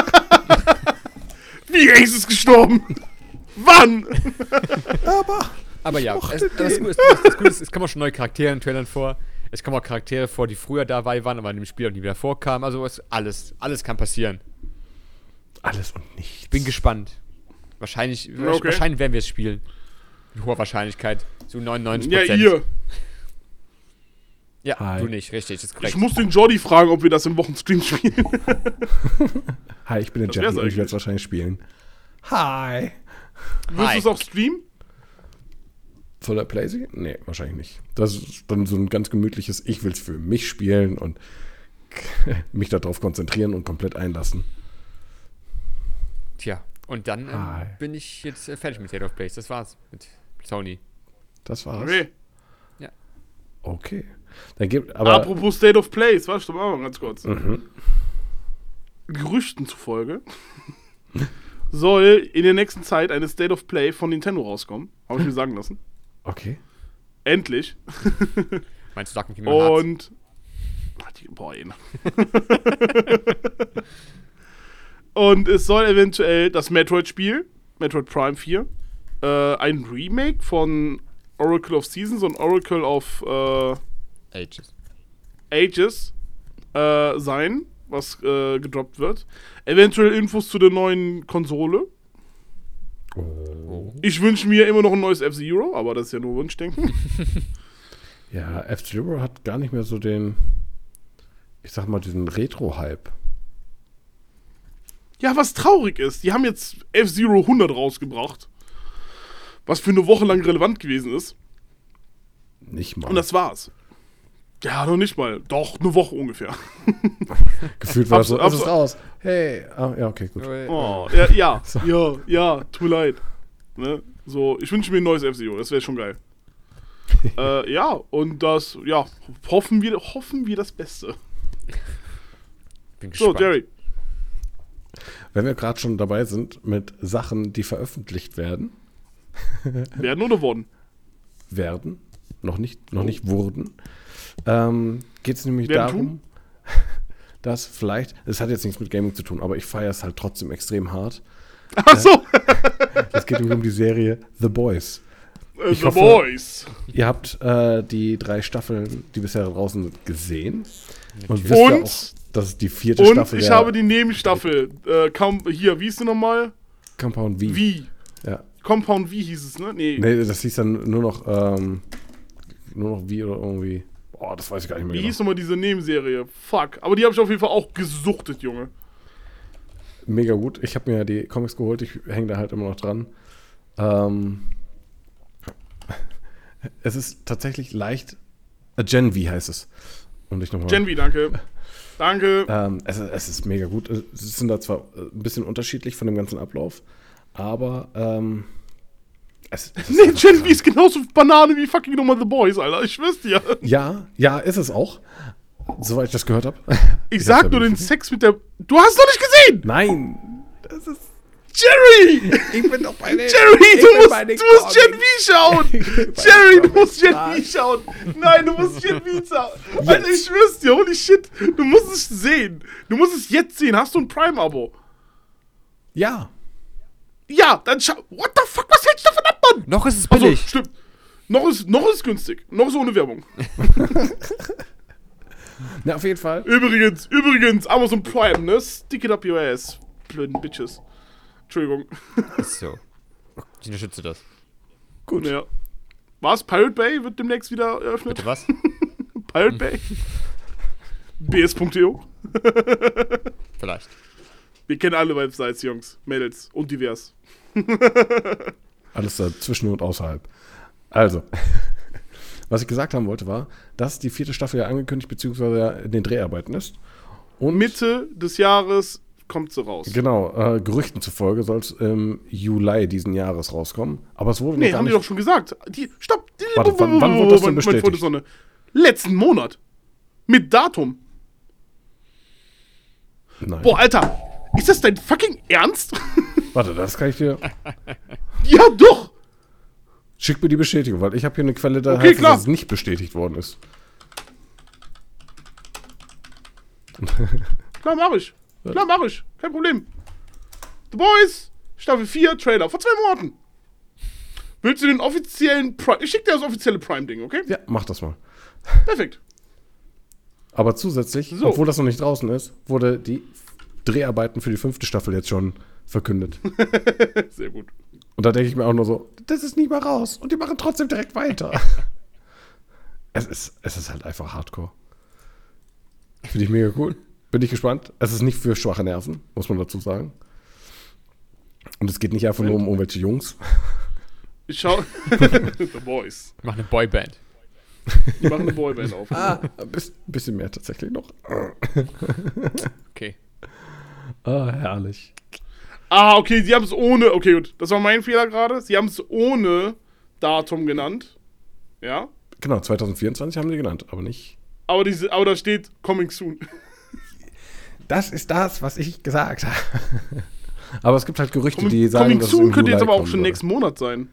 [SPEAKER 1] Wie Ace ist gestorben? Wann?
[SPEAKER 2] Aber
[SPEAKER 3] Aber ja,
[SPEAKER 2] mochte
[SPEAKER 3] es, das,
[SPEAKER 2] den.
[SPEAKER 3] Gute ist, das, das Gute ist, es kommen auch schon neue Charaktere in Trailern vor. Es kommen auch Charaktere vor, die früher dabei waren, aber in dem Spiel auch nie wieder vorkamen. Also es, alles, alles kann passieren.
[SPEAKER 2] alles und nichts.
[SPEAKER 3] Ich bin gespannt. Wahrscheinlich,
[SPEAKER 1] Okay.
[SPEAKER 3] wahrscheinlich werden wir es spielen. Mit hoher Wahrscheinlichkeit. So neunundneunzig
[SPEAKER 1] Ja,
[SPEAKER 3] Prozent.
[SPEAKER 1] ihr.
[SPEAKER 3] Ja,
[SPEAKER 2] Hi.
[SPEAKER 3] du nicht, richtig, das ist korrekt.
[SPEAKER 1] Ich muss den Jordi fragen, ob wir das im Wochenstream spielen.
[SPEAKER 2] Hi, ich bin der
[SPEAKER 1] Das
[SPEAKER 2] Jackie
[SPEAKER 1] wär's
[SPEAKER 2] und ich
[SPEAKER 1] eigentlich.
[SPEAKER 2] werde es wahrscheinlich spielen. Hi.
[SPEAKER 1] Wirst du es auch streamen?
[SPEAKER 2] Soll er Playsee? Nee, wahrscheinlich nicht. Das ist dann so ein ganz gemütliches, ich will es für mich spielen und mich darauf konzentrieren und komplett einlassen.
[SPEAKER 3] Tja, und dann
[SPEAKER 2] Hi.
[SPEAKER 3] ähm, bin ich jetzt äh, fertig mit State of Place. Das war's mit Sony.
[SPEAKER 2] Das war's.
[SPEAKER 1] Okay.
[SPEAKER 2] Okay. Dann gibt aber
[SPEAKER 1] Apropos State of Plays, warte mal ganz kurz.
[SPEAKER 2] Mhm.
[SPEAKER 1] Gerüchten zufolge soll in der nächsten Zeit eine State of Play von Nintendo rauskommen. Habe ich mir sagen lassen.
[SPEAKER 2] okay.
[SPEAKER 1] Endlich.
[SPEAKER 3] Meinst du Duck Kingdom Hearts?
[SPEAKER 1] Und. Ach, die, boah, ey. Und es soll eventuell das Metroid-Spiel, Metroid Prime vier, äh, ein Remake von Oracle of Seasons und Oracle of äh,
[SPEAKER 3] Ages.
[SPEAKER 1] Ages äh, sein, was äh, gedroppt wird. Eventuell Infos zu der neuen Konsole.
[SPEAKER 2] Oh.
[SPEAKER 1] Ich wünsche mir immer noch ein neues F-Zero, aber das ist ja nur Wunschdenken.
[SPEAKER 2] Ja, F-Zero hat gar nicht mehr so den, ich sag mal, diesen Retro-Hype.
[SPEAKER 1] Ja, was traurig ist, die haben jetzt F-Zero hundert rausgebracht, was für eine Woche lang relevant gewesen ist.
[SPEAKER 2] Nicht mal.
[SPEAKER 1] Und das war's. Ja, noch nicht mal. Doch, eine Woche ungefähr.
[SPEAKER 2] Gefühlt war es so,
[SPEAKER 1] Abs-
[SPEAKER 2] es ist
[SPEAKER 1] abs-
[SPEAKER 2] raus. Hey, ah, ja, okay, gut.
[SPEAKER 1] Oh, ja, ja, ja, ja, tut mir leid. Ne? So, ich wünsche mir ein neues F-Zero, das wäre schon geil. äh, ja, und das, ja, hoffen wir, hoffen wir das Beste.
[SPEAKER 3] Bin
[SPEAKER 1] So,
[SPEAKER 3] gespannt.
[SPEAKER 1] Jerry.
[SPEAKER 2] Wenn wir gerade schon dabei sind mit Sachen, die veröffentlicht werden,
[SPEAKER 1] Werden oder wurden?
[SPEAKER 2] werden, noch nicht, noch nicht wurden, ähm, geht es nämlich
[SPEAKER 1] Werden
[SPEAKER 2] darum, dass vielleicht, es hat jetzt nichts mit Gaming zu tun, aber ich feiere es halt trotzdem extrem hart.
[SPEAKER 1] Ach so,
[SPEAKER 2] Es geht um die Serie The Boys.
[SPEAKER 1] äh,
[SPEAKER 2] Ich
[SPEAKER 1] The
[SPEAKER 2] hoffe-
[SPEAKER 1] Boys.
[SPEAKER 2] Ihr habt äh, die drei Staffeln, die bisher draußen sind, gesehen. Und wisst
[SPEAKER 1] Und-
[SPEAKER 2] ja auch, dass es die vierte
[SPEAKER 1] Und
[SPEAKER 2] Staffel
[SPEAKER 1] ich
[SPEAKER 2] der
[SPEAKER 1] habe die Nebenstaffel, äh, Kam- hier, wie ist die nochmal?
[SPEAKER 2] Compound V.
[SPEAKER 1] Wie?
[SPEAKER 2] Ja.
[SPEAKER 1] Compound V hieß es, ne? Nee.
[SPEAKER 2] Nee, das hieß dann nur noch, ähm, nur noch wie oder irgendwie. Boah, das weiß ich gar nicht mehr.
[SPEAKER 1] Wie
[SPEAKER 2] genau.
[SPEAKER 1] hieß nochmal diese Nebenserie? Fuck. Aber die habe ich auf jeden Fall auch gesuchtet, Junge.
[SPEAKER 2] Mega gut. Ich habe mir die Comics geholt, ich hänge da halt immer noch dran. Ähm, es ist tatsächlich leicht. Äh, Gen V heißt es. Und ich nochmal.
[SPEAKER 1] Gen V, danke. Danke.
[SPEAKER 2] Ähm, es, es ist mega gut. Es sind da zwar ein bisschen unterschiedlich von dem ganzen Ablauf, aber ähm, es, es ist
[SPEAKER 1] Nee,
[SPEAKER 2] einfach
[SPEAKER 1] Gen V
[SPEAKER 2] krank.
[SPEAKER 1] ist genauso Banane wie fucking nochmal The Boys, Alter. Ich schwör's dir.
[SPEAKER 2] Ja, ja, ist es auch. Soweit ich das gehört habe.
[SPEAKER 1] Ich sag nur den Sex mit der. Du hast noch nicht gesehen!
[SPEAKER 2] Nein! Das ist.
[SPEAKER 1] Jerry!
[SPEAKER 2] Ich bin doch bei den.
[SPEAKER 1] Jerry,
[SPEAKER 2] ich
[SPEAKER 1] du
[SPEAKER 2] bin
[SPEAKER 1] musst,
[SPEAKER 2] bei den
[SPEAKER 1] du musst Gen V
[SPEAKER 2] Comics.
[SPEAKER 1] schauen!
[SPEAKER 2] Ich bin bei
[SPEAKER 1] Jerry,
[SPEAKER 2] den
[SPEAKER 1] du musst Gen
[SPEAKER 2] Comics.
[SPEAKER 1] V schauen! Nein, du musst Gen V schauen! Alter, ich schwör's dir, holy shit! Du musst es sehen! Du musst es jetzt sehen! Hast du ein Prime-Abo?
[SPEAKER 2] Ja.
[SPEAKER 1] Ja, dann schau. What the fuck, was hältst du davon ab, Mann?
[SPEAKER 3] Noch ist es
[SPEAKER 1] Also,
[SPEAKER 3] billig.
[SPEAKER 1] stimmt. Noch ist, noch ist es günstig. Noch ist ohne Werbung.
[SPEAKER 2] Na, auf jeden Fall.
[SPEAKER 1] Übrigens, übrigens, Amazon Prime, ne? Stick it up your ass. Blöden Bitches. Entschuldigung.
[SPEAKER 3] Ist so. Ich unterstütze das.
[SPEAKER 1] Gut. Ja. Was? Pirate Bay wird demnächst wieder eröffnet?
[SPEAKER 3] Bitte was?
[SPEAKER 1] Pirate Bay? b s punkt e o.
[SPEAKER 3] Vielleicht.
[SPEAKER 1] Wir kennen alle Websites, Jungs, Mädels und divers.
[SPEAKER 2] Alles dazwischen und außerhalb. Also, was ich gesagt haben wollte, war, dass die vierte Staffel ja angekündigt bzw. in den Dreharbeiten ist. Und
[SPEAKER 1] Mitte des Jahres kommt sie raus.
[SPEAKER 2] genau, äh, Gerüchten zufolge soll es im Juli diesen Jahres rauskommen. Aber es wurde
[SPEAKER 1] Nee,
[SPEAKER 2] noch gar
[SPEAKER 1] haben die
[SPEAKER 2] nicht.
[SPEAKER 1] doch schon gesagt. Die, stopp. Die,
[SPEAKER 2] Warte, wann- wann wurde das denn
[SPEAKER 1] Meine Freunde
[SPEAKER 2] bestätigt?
[SPEAKER 1] Sonne. Letzten Monat. Mit Datum.
[SPEAKER 2] Nein.
[SPEAKER 1] Boah, Alter. Ist das dein fucking Ernst?
[SPEAKER 2] Warte, das kann ich dir.
[SPEAKER 1] Ja, doch.
[SPEAKER 2] Schick mir die Bestätigung, weil ich habe hier eine Quelle, da
[SPEAKER 1] Okay,
[SPEAKER 2] heißt es,
[SPEAKER 1] klar.
[SPEAKER 2] dass es nicht bestätigt worden ist.
[SPEAKER 1] Klar, mach ich. Klar, mach ich. Kein Problem. The Boys, Staffel vier, Trailer. Vor zwei Monaten. Willst du den offiziellen Prime... Ich schick dir das offizielle Prime-Ding, okay?
[SPEAKER 2] Ja, mach das mal.
[SPEAKER 1] Perfekt.
[SPEAKER 2] Aber zusätzlich,
[SPEAKER 1] So.
[SPEAKER 2] obwohl das noch nicht draußen ist, wurde die Dreharbeiten für die fünfte Staffel jetzt schon verkündet.
[SPEAKER 1] Sehr gut.
[SPEAKER 2] Und da denke ich mir auch nur so, das ist nie mal raus. Und die machen trotzdem direkt weiter. es, ist, es ist halt einfach Hardcore. Finde ich mega cool. Bin ich gespannt. Es ist nicht für schwache Nerven, muss man dazu sagen. Und es geht nicht einfach nur um irgendwelche Jungs.
[SPEAKER 1] Ich schau... The Boys.
[SPEAKER 3] Ich mache eine Boyband.
[SPEAKER 1] Die machen eine Boyband auf.
[SPEAKER 2] Ah, ein bis- bisschen mehr tatsächlich noch.
[SPEAKER 3] Okay.
[SPEAKER 2] Ah, herrlich.
[SPEAKER 1] Ah, okay, sie haben es ohne... Okay, gut. Das war mein Fehler gerade. Sie haben es ohne Datum genannt. Ja?
[SPEAKER 2] Genau, zwanzig vierundzwanzig haben sie genannt, aber nicht.
[SPEAKER 1] Aber, diese, aber da steht Coming Soon.
[SPEAKER 2] Das ist das, was ich gesagt habe. Aber es gibt halt Gerüchte,
[SPEAKER 1] Coming,
[SPEAKER 2] die sagen,
[SPEAKER 1] Coming
[SPEAKER 2] dass es
[SPEAKER 1] Soon
[SPEAKER 2] im
[SPEAKER 1] könnte
[SPEAKER 2] Juli
[SPEAKER 1] jetzt aber auch
[SPEAKER 2] kommen
[SPEAKER 1] schon
[SPEAKER 2] würde.
[SPEAKER 1] nächsten Monat sein.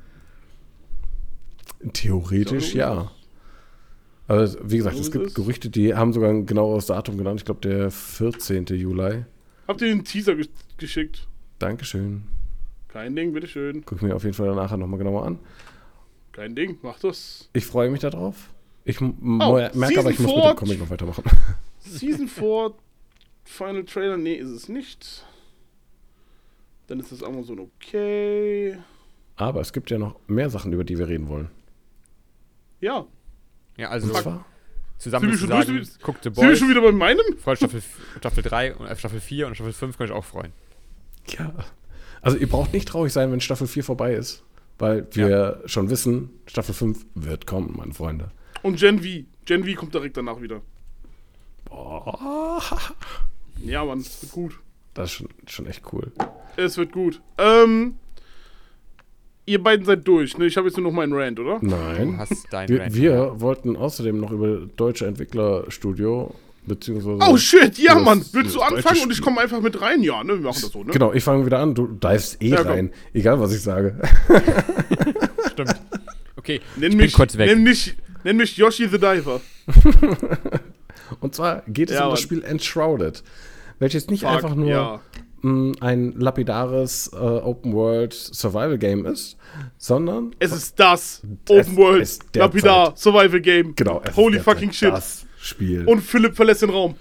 [SPEAKER 2] Theoretisch
[SPEAKER 1] Ja,
[SPEAKER 2] ja. Also, wie gesagt,
[SPEAKER 1] So
[SPEAKER 2] es
[SPEAKER 1] ist
[SPEAKER 2] gibt
[SPEAKER 1] es.
[SPEAKER 2] Gerüchte, die haben sogar ein genaueres Datum genannt. Ich glaube, der vierzehnten Juli.
[SPEAKER 1] Habt ihr den Teaser ge geschickt?
[SPEAKER 2] Dankeschön.
[SPEAKER 1] Kein Ding, bitteschön.
[SPEAKER 2] Guck mir auf jeden Fall nachher nochmal genauer an.
[SPEAKER 1] Kein Ding, mach das.
[SPEAKER 2] Ich freue mich darauf. Ich m-
[SPEAKER 1] Oh,
[SPEAKER 2] merke aber, ich muss mit
[SPEAKER 1] Season
[SPEAKER 2] dem Comic noch weitermachen.
[SPEAKER 1] Season vier Final Trailer, nee, ist es nicht. Dann ist das Amazon okay.
[SPEAKER 2] Aber es gibt ja noch mehr Sachen, über die wir reden wollen.
[SPEAKER 1] Ja.
[SPEAKER 3] Ja, also
[SPEAKER 2] Und zwar?
[SPEAKER 3] zusammen
[SPEAKER 1] Sind wir
[SPEAKER 3] zu
[SPEAKER 1] schon
[SPEAKER 3] sagen,
[SPEAKER 1] durch? Sind
[SPEAKER 3] guckt The
[SPEAKER 1] Sind wir
[SPEAKER 3] Boys,
[SPEAKER 1] schon wieder bei meinem?
[SPEAKER 3] freut Staffel, Staffel drei und äh, Staffel vier und Staffel fünf kann ich auch freuen.
[SPEAKER 2] Ja. Also ihr braucht nicht traurig sein, wenn Staffel vier vorbei ist. Weil wir schon wissen, Staffel fünf wird kommen, meine Freunde.
[SPEAKER 1] Und Gen V. Gen V kommt direkt danach wieder.
[SPEAKER 2] Boah.
[SPEAKER 1] Ja, Mann, es wird gut.
[SPEAKER 2] Das ist schon, schon echt cool.
[SPEAKER 1] Es wird gut. Ähm, ihr beiden seid durch, ne? Ich habe jetzt nur noch meinen Rant, oder?
[SPEAKER 3] Du
[SPEAKER 2] Nein.
[SPEAKER 3] hast dein
[SPEAKER 2] Wir,
[SPEAKER 3] Rant.
[SPEAKER 2] wir wollten außerdem noch über deutsche Entwicklerstudio, beziehungsweise.
[SPEAKER 1] Oh shit, ja,
[SPEAKER 2] das-
[SPEAKER 1] Mann.
[SPEAKER 2] das
[SPEAKER 1] Willst du
[SPEAKER 2] deutsche
[SPEAKER 1] anfangen und ich
[SPEAKER 2] Spiel.
[SPEAKER 1] komme einfach mit rein? Ja, ne? Wir machen das so, ne?
[SPEAKER 2] Genau, ich fange wieder an, du divest eh
[SPEAKER 1] Ja, komm.
[SPEAKER 2] rein. Egal, was ich sage.
[SPEAKER 3] Stimmt. Okay,
[SPEAKER 1] Nenn
[SPEAKER 3] ich
[SPEAKER 1] mich,
[SPEAKER 3] bin kurz weg.
[SPEAKER 1] Nenn mich, nenn mich Yoshi the Diver.
[SPEAKER 2] Und zwar geht es
[SPEAKER 1] Ja,
[SPEAKER 2] um das
[SPEAKER 1] Mann.
[SPEAKER 2] Spiel Enshrouded, welches nicht
[SPEAKER 1] Fuck,
[SPEAKER 2] einfach nur
[SPEAKER 1] ja.
[SPEAKER 2] mh, ein lapidares äh, Open-World-Survival-Game ist, sondern
[SPEAKER 1] Es ist das
[SPEAKER 2] Es
[SPEAKER 1] Open World
[SPEAKER 2] ist der
[SPEAKER 1] Lapidar Survival Game.
[SPEAKER 2] genau, es
[SPEAKER 1] Holy
[SPEAKER 2] ist
[SPEAKER 1] fucking
[SPEAKER 2] derzeit
[SPEAKER 1] shit.
[SPEAKER 2] das Spiel,
[SPEAKER 1] Und Philipp verlässt den Raum.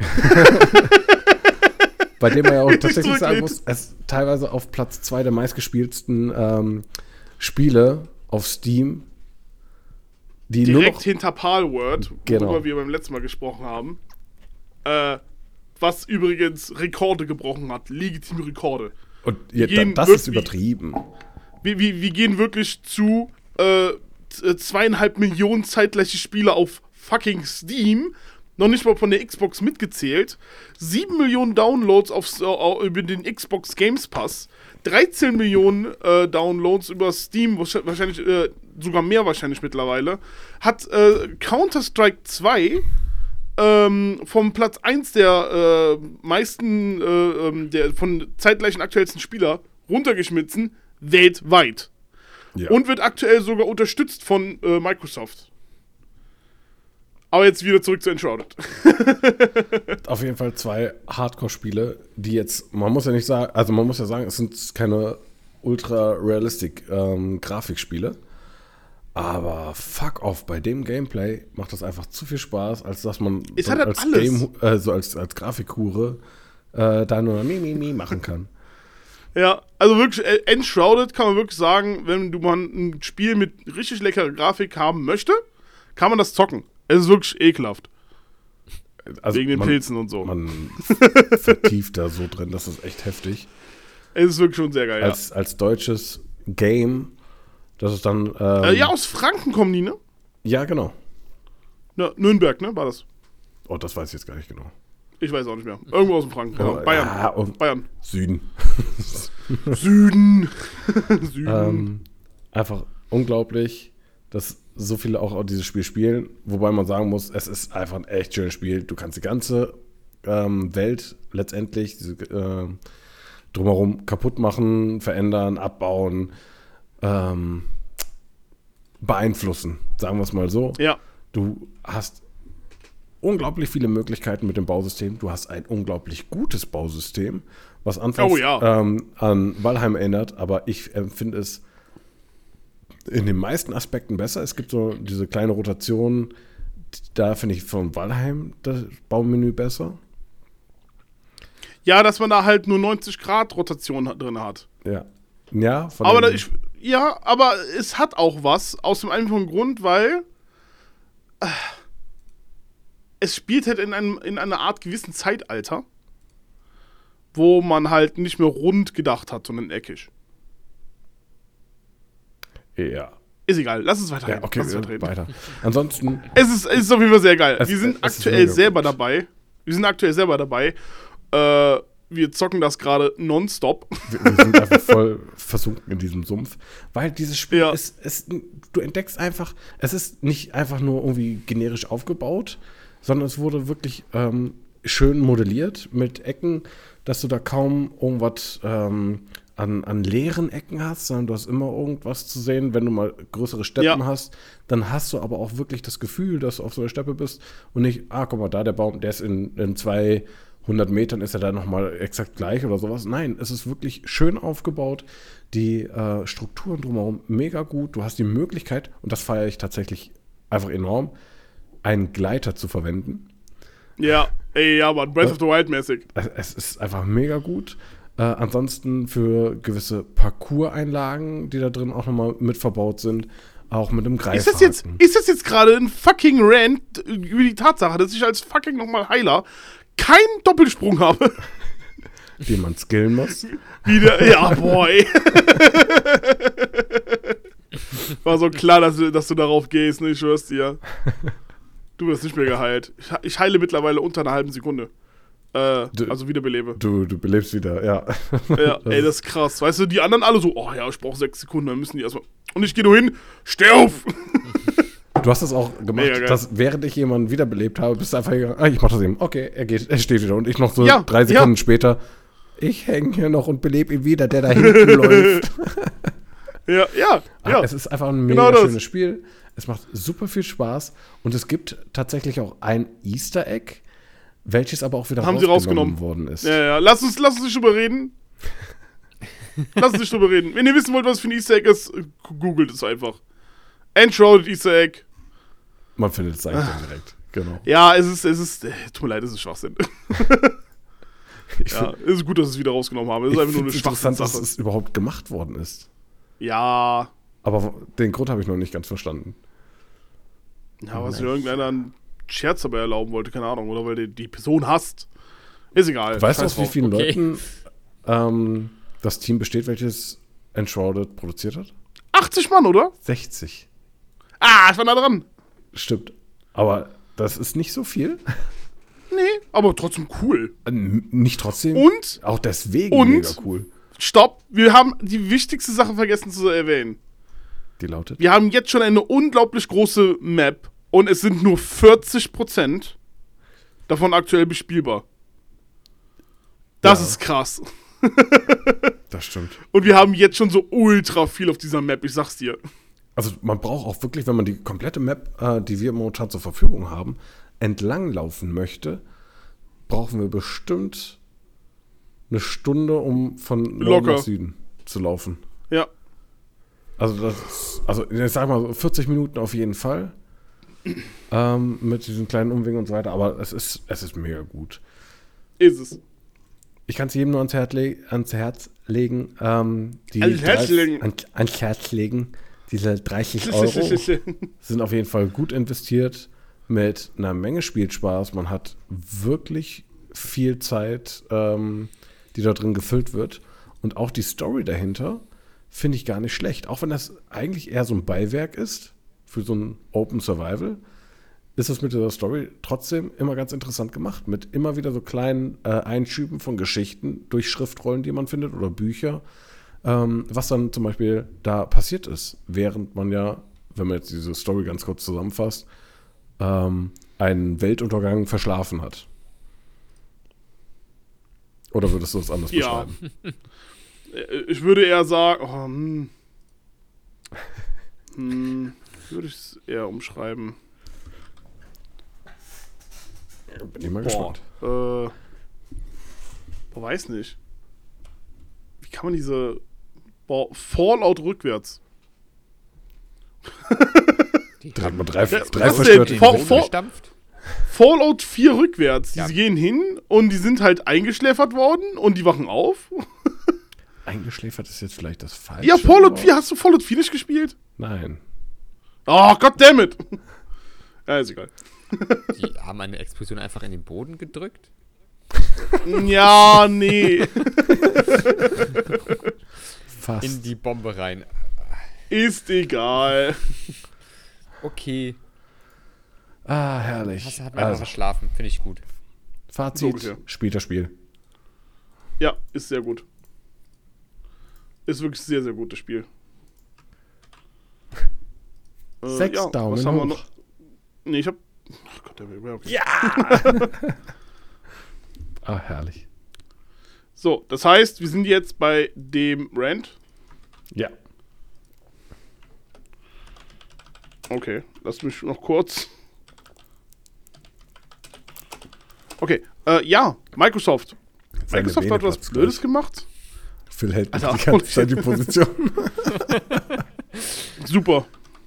[SPEAKER 2] bei dem man ja auch
[SPEAKER 1] Richtig
[SPEAKER 2] tatsächlich sagen
[SPEAKER 1] zurücklehnt.
[SPEAKER 2] muss, es teilweise auf Platz zwei der meistgespielten ähm, Spiele auf Steam, die nur
[SPEAKER 1] Direkt
[SPEAKER 2] noch
[SPEAKER 1] hinter Palworld,
[SPEAKER 2] Genau.
[SPEAKER 1] worüber wir beim letzten Mal gesprochen haben. Äh, was übrigens Rekorde gebrochen hat. Legitime Rekorde.
[SPEAKER 2] und ja, da,
[SPEAKER 1] gehen
[SPEAKER 2] das ist
[SPEAKER 1] wirklich-
[SPEAKER 2] übertrieben.
[SPEAKER 1] Wir, wir, wir gehen wirklich zu äh, z- äh, zweieinhalb Millionen zeitgleiche Spieler auf fucking Steam. noch nicht mal von der Xbox mitgezählt, sieben Millionen Downloads auf, äh, über den Xbox Games Pass, dreizehn Millionen äh, Downloads über Steam, wahrscheinlich äh, sogar mehr wahrscheinlich mittlerweile, hat äh, Counter-Strike zwei ähm, vom Platz eins der äh, meisten, äh, der von zeitgleichen aktuellsten Spieler runtergeschmissen, weltweit.
[SPEAKER 2] Ja.
[SPEAKER 1] Und wird aktuell sogar unterstützt von äh, Microsoft. Aber jetzt wieder zurück zu Enshrouded.
[SPEAKER 2] Auf jeden Fall zwei Hardcore-Spiele, die jetzt, man muss ja nicht sagen, also man muss ja sagen, es sind keine ultra-realistic ähm, Grafikspiele. Aber fuck off, bei dem Gameplay macht das einfach zu viel Spaß, als dass man
[SPEAKER 1] Es
[SPEAKER 2] so
[SPEAKER 1] hat halt
[SPEAKER 2] als,
[SPEAKER 1] alles.
[SPEAKER 2] Game, äh, so als, als Grafikhure äh, da nur mi, mi, mi machen kann.
[SPEAKER 1] Ja, also wirklich, äh, Enshrouded kann man wirklich sagen, wenn du mal ein Spiel mit richtig leckerer Grafik haben möchte, kann man das zocken. Es ist wirklich ekelhaft.
[SPEAKER 2] Also
[SPEAKER 1] Wegen den
[SPEAKER 2] man,
[SPEAKER 1] Pilzen und so.
[SPEAKER 2] Man vertieft da so drin, das ist echt heftig.
[SPEAKER 1] Es ist wirklich schon sehr geil,
[SPEAKER 2] Als, als deutsches Game, das ist dann. Ähm,
[SPEAKER 1] ja. Äh, ja, aus Franken kommen die, ne?
[SPEAKER 2] Ja, genau.
[SPEAKER 1] Ja, Nürnberg, ne? War das?
[SPEAKER 2] Oh, das weiß ich jetzt gar nicht genau.
[SPEAKER 1] Ich weiß auch nicht mehr. Irgendwo aus dem Franken. Genau.
[SPEAKER 2] Oh,
[SPEAKER 1] Bayern.
[SPEAKER 2] ja, und
[SPEAKER 1] Bayern.
[SPEAKER 2] Süden.
[SPEAKER 1] Süden. Süden.
[SPEAKER 2] ähm, einfach unglaublich, dass so viele auch, auch dieses Spiel spielen. Wobei man sagen muss, es ist einfach ein echt schönes Spiel. Du kannst die ganze ähm, Welt letztendlich diese, äh, drumherum kaputt machen, verändern, abbauen, ähm, beeinflussen. Sagen wir es mal so.
[SPEAKER 1] Ja.
[SPEAKER 2] Du hast unglaublich viele Möglichkeiten mit dem Bausystem. Du hast ein unglaublich gutes Bausystem, was anfangs
[SPEAKER 1] Oh ja.
[SPEAKER 2] ähm, an Valheim erinnert, aber ich empfinde es in den meisten Aspekten besser. Es gibt so diese kleine Rotation, da finde ich von Valheim das Baumenü besser.
[SPEAKER 1] Ja, dass man da halt nur neunzig Grad Rotation drin hat.
[SPEAKER 2] Ja. Ja, von
[SPEAKER 1] Aber da,
[SPEAKER 2] den-
[SPEAKER 1] ich, ja, aber es hat auch was, aus dem einfachen Grund, weil äh, es spielt halt in, einem, in einer Art gewissen Zeitalter, wo man halt nicht mehr rund gedacht hat, sondern eckig.
[SPEAKER 2] ja.
[SPEAKER 1] Ist egal, lass uns weiterreden.
[SPEAKER 2] Ja, okay,
[SPEAKER 1] lass uns weiterreden.
[SPEAKER 2] weiter. Ansonsten,
[SPEAKER 1] Es ist, es ist auf jeden Fall sehr geil.
[SPEAKER 2] Es-
[SPEAKER 1] wir sind
[SPEAKER 2] es ist
[SPEAKER 1] aktuell
[SPEAKER 2] mega
[SPEAKER 1] selber
[SPEAKER 2] gut.
[SPEAKER 1] dabei. Wir sind aktuell selber dabei. Äh, wir zocken das gerade nonstop.
[SPEAKER 2] wir, wir sind einfach voll versunken in diesem Sumpf, weil dieses Spiel
[SPEAKER 1] Ja.
[SPEAKER 2] ist, ist, du entdeckst einfach, es ist nicht einfach nur irgendwie generisch aufgebaut, sondern es wurde wirklich ähm, schön modelliert mit Ecken, dass du da kaum irgendwas ähm, an, an leeren Ecken hast, sondern du hast immer irgendwas zu sehen. Wenn du mal größere Steppen
[SPEAKER 1] Ja.
[SPEAKER 2] hast, dann hast du aber auch wirklich das Gefühl, dass du auf so einer Steppe bist und nicht, ah, guck mal, da der Baum, der ist in, in zweihundert Metern, ist er da nochmal exakt gleich oder sowas. Nein, es ist wirklich schön aufgebaut. Die äh, Strukturen drumherum mega gut. Du hast die Möglichkeit, und das feiere ich tatsächlich einfach enorm, einen Gleiter zu verwenden.
[SPEAKER 1] Ja, ey, ja, Mann, Breath of the Wild mäßig.
[SPEAKER 2] Es, es ist einfach mega gut. Äh, ansonsten für gewisse Parcours-Einlagen, die da drin auch nochmal mit verbaut sind, auch mit dem
[SPEAKER 1] Ist
[SPEAKER 2] Greifhaken.
[SPEAKER 1] das jetzt, ist das jetzt gerade ein fucking Rant über die Tatsache, dass ich als fucking nochmal Heiler keinen Doppelsprung habe?
[SPEAKER 2] den man skillen muss.
[SPEAKER 1] Wieder, ja, boah, ey. War so klar, dass du, dass du darauf gehst, ne? Ich schwör's dir. Du wirst nicht mehr geheilt. Ich, ich heile mittlerweile unter einer halben Sekunde. Äh,
[SPEAKER 2] Du-
[SPEAKER 1] also wiederbelebe.
[SPEAKER 2] Du, du belebst wieder, ja.
[SPEAKER 1] Ja, ey, das ist krass. Weißt du, die anderen alle so, oh ja, ich brauche sechs Sekunden, dann müssen die erstmal. Und ich gehe nur hin, steh auf!
[SPEAKER 2] Du hast das auch gemacht,
[SPEAKER 1] Mega geil.
[SPEAKER 2] dass während ich jemanden wiederbelebt habe, bist du einfach gegangen, ah, ich mach das eben. Okay, er geht, er steht wieder. Und ich noch so
[SPEAKER 1] Ja,
[SPEAKER 2] drei Sekunden
[SPEAKER 1] ja.
[SPEAKER 2] später, ich hänge hier noch und belebe ihn wieder, der da hinten läuft.
[SPEAKER 1] Ja, ja,
[SPEAKER 2] Ah,
[SPEAKER 1] ja.
[SPEAKER 2] Es ist einfach ein
[SPEAKER 1] Genau
[SPEAKER 2] mega
[SPEAKER 1] das.
[SPEAKER 2] schönes Spiel. Es macht super viel Spaß. Und es gibt tatsächlich auch ein Easter Egg, welches aber auch wieder
[SPEAKER 1] Haben sie
[SPEAKER 2] rausgenommen
[SPEAKER 1] rausgenommen.
[SPEAKER 2] worden ist.
[SPEAKER 1] Ja, ja. Lass uns, lass uns nicht drüber reden. Lass uns nicht drüber reden. Wenn ihr wissen wollt, was für ein Easter Egg ist, googelt es einfach. Enshrouded Easter Egg.
[SPEAKER 2] Man findet es eigentlich dann direkt. Genau.
[SPEAKER 1] Ja, es ist, es ist, äh, tut mir leid, es ist Schwachsinn.
[SPEAKER 2] Ich
[SPEAKER 1] Ja,
[SPEAKER 2] find-
[SPEAKER 1] es ist gut, dass sie es wieder rausgenommen haben. Es ist
[SPEAKER 2] ich
[SPEAKER 1] einfach nur
[SPEAKER 2] finde
[SPEAKER 1] eine
[SPEAKER 2] es interessant, dass
[SPEAKER 1] Schwachsinnssache.
[SPEAKER 2] es überhaupt gemacht worden ist.
[SPEAKER 1] Ja.
[SPEAKER 2] Aber den Grund habe ich noch nicht ganz verstanden.
[SPEAKER 1] Ja, was sich irgendeiner einen Scherz dabei erlauben wollte, keine Ahnung. Oder weil du die Person hasst. Ist egal.
[SPEAKER 2] Weißt du,
[SPEAKER 1] Scheiß
[SPEAKER 2] aus wie
[SPEAKER 1] drauf.
[SPEAKER 2] vielen
[SPEAKER 3] Okay.
[SPEAKER 2] Leuten ähm, das Team besteht, welches Enshrouded produziert hat?
[SPEAKER 1] achtzig Mann, oder?
[SPEAKER 2] sechzig.
[SPEAKER 1] Ah, ich war nah dran.
[SPEAKER 2] Stimmt. Aber Das ist nicht so viel.
[SPEAKER 1] Nee, aber trotzdem cool.
[SPEAKER 2] Äh, Nicht trotzdem.
[SPEAKER 1] Und,
[SPEAKER 2] Auch deswegen
[SPEAKER 1] Und-
[SPEAKER 2] mega cool.
[SPEAKER 1] stopp, wir haben die wichtigste Sache vergessen zu erwähnen.
[SPEAKER 2] Die lautet.
[SPEAKER 1] Wir haben jetzt schon eine unglaublich große Map und es sind nur vierzig Prozent davon aktuell bespielbar. Das
[SPEAKER 2] Ja.
[SPEAKER 1] ist krass.
[SPEAKER 2] Das stimmt.
[SPEAKER 1] Und wir haben jetzt schon so ultra viel auf dieser Map, ich sag's dir.
[SPEAKER 2] Also man braucht auch wirklich, wenn man die komplette Map, äh, die wir momentan zur Verfügung haben, entlanglaufen möchte, brauchen wir bestimmt eine Stunde, um von Norden
[SPEAKER 1] Locker.
[SPEAKER 2] nach Süden zu laufen.
[SPEAKER 1] Ja.
[SPEAKER 2] Also das ist, also ich sag mal so vierzig Minuten auf jeden Fall. Ähm, mit diesen kleinen Umwegen und so weiter, aber es ist, es ist mega gut.
[SPEAKER 1] Ist es.
[SPEAKER 2] Ich kann es jedem nur ans Herz, le ans Herz legen. Ähm, die
[SPEAKER 1] Ans Herz
[SPEAKER 2] dreißig
[SPEAKER 1] legen.
[SPEAKER 2] An, ans Herz legen. Diese dreißig Euro sind auf jeden Fall gut investiert mit einer Menge Spielspaß. Man hat wirklich viel Zeit, ähm, die da drin gefüllt wird. Und auch die Story dahinter finde ich gar nicht schlecht. Auch wenn das eigentlich eher so ein Beiwerk ist für so ein Open Survival, ist es mit dieser Story trotzdem immer ganz interessant gemacht. Mit immer wieder so kleinen äh, Einschüben von Geschichten durch Schriftrollen, die man findet oder Bücher. Ähm, was dann zum Beispiel da passiert ist, während man ja, wenn man jetzt diese Story ganz kurz zusammenfasst, ähm, einen Weltuntergang verschlafen hat. Oder würdest du das anders
[SPEAKER 1] Ja.
[SPEAKER 2] beschreiben?
[SPEAKER 1] Ich würde eher sagen, oh, hm. Hm, würde ich es eher umschreiben.
[SPEAKER 2] Bin ich mal
[SPEAKER 1] Boah,
[SPEAKER 2] gespannt.
[SPEAKER 1] äh, boah, weiß nicht. Wie kann man diese, boah, Fallout rückwärts?
[SPEAKER 2] Direkt mal drei,
[SPEAKER 1] Ja,
[SPEAKER 2] drei
[SPEAKER 1] was
[SPEAKER 2] verstörte
[SPEAKER 1] denn?
[SPEAKER 3] In
[SPEAKER 1] Vor-
[SPEAKER 3] den
[SPEAKER 1] vor-
[SPEAKER 3] Boden gestampft?
[SPEAKER 1] Fallout vier rückwärts. Die
[SPEAKER 3] Ja.
[SPEAKER 1] gehen hin und die sind halt eingeschläfert worden und die wachen auf.
[SPEAKER 2] Eingeschläfert ist jetzt vielleicht das Falsche.
[SPEAKER 1] Ja, Fallout
[SPEAKER 2] Wort.
[SPEAKER 1] vier, hast du Fallout vier nicht gespielt?
[SPEAKER 2] Nein.
[SPEAKER 1] Oh, goddammit. Ja, ist egal.
[SPEAKER 3] Die haben eine Explosion einfach in den Boden gedrückt?
[SPEAKER 1] Ja, nee.
[SPEAKER 2] Fast.
[SPEAKER 3] In die Bombe rein.
[SPEAKER 1] Ist egal.
[SPEAKER 3] Okay.
[SPEAKER 2] ah, herrlich.
[SPEAKER 3] Hast, hat man einfach
[SPEAKER 2] Also,
[SPEAKER 3] verschlafen. Finde ich gut.
[SPEAKER 1] So
[SPEAKER 2] Fazit,
[SPEAKER 1] ungefähr.
[SPEAKER 2] spielt das Spiel.
[SPEAKER 1] Ja, ist sehr gut. Ist wirklich sehr, sehr gut, das Spiel. Äh,
[SPEAKER 2] Sechs
[SPEAKER 1] ja,
[SPEAKER 2] Daumen
[SPEAKER 1] was haben wir
[SPEAKER 2] hoch.
[SPEAKER 1] noch? Nee, ich hab. Ach Gott, der will. Okay.
[SPEAKER 2] Ah, herrlich.
[SPEAKER 1] So, das heißt, wir sind jetzt bei dem Rant.
[SPEAKER 2] Ja.
[SPEAKER 1] Okay, lass mich noch kurz. Okay, äh, ja, Microsoft.
[SPEAKER 2] Seine
[SPEAKER 1] Microsoft
[SPEAKER 2] Beine
[SPEAKER 1] hat was
[SPEAKER 2] platzen
[SPEAKER 1] Blödes
[SPEAKER 2] gleich.
[SPEAKER 1] gemacht.
[SPEAKER 2] Phil hält
[SPEAKER 1] Alter,
[SPEAKER 2] die ganze Zeit die Position.
[SPEAKER 1] Super.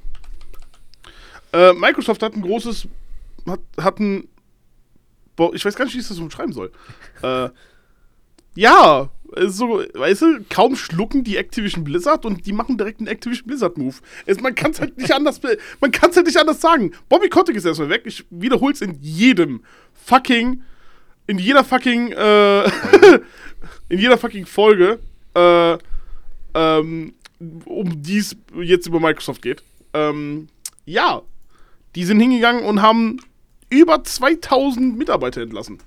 [SPEAKER 1] Äh, Microsoft hat ein großes. Hat, hat ein. Boah, ich weiß gar nicht, wie ich das umschreiben soll. äh, ja, so, weißt du, kaum schlucken die Activision Blizzard und die machen direkt einen Activision Blizzard Move. Es, man kann es halt nicht anders, be- man kann es halt nicht anders sagen. Bobby Kotick ist erstmal weg. Ich wiederhole es in jedem fucking, in jeder fucking, äh, in jeder fucking Folge, äh, ähm, um die es jetzt über Microsoft geht. Ähm, ja, die sind hingegangen und haben über zweitausend Mitarbeiter entlassen.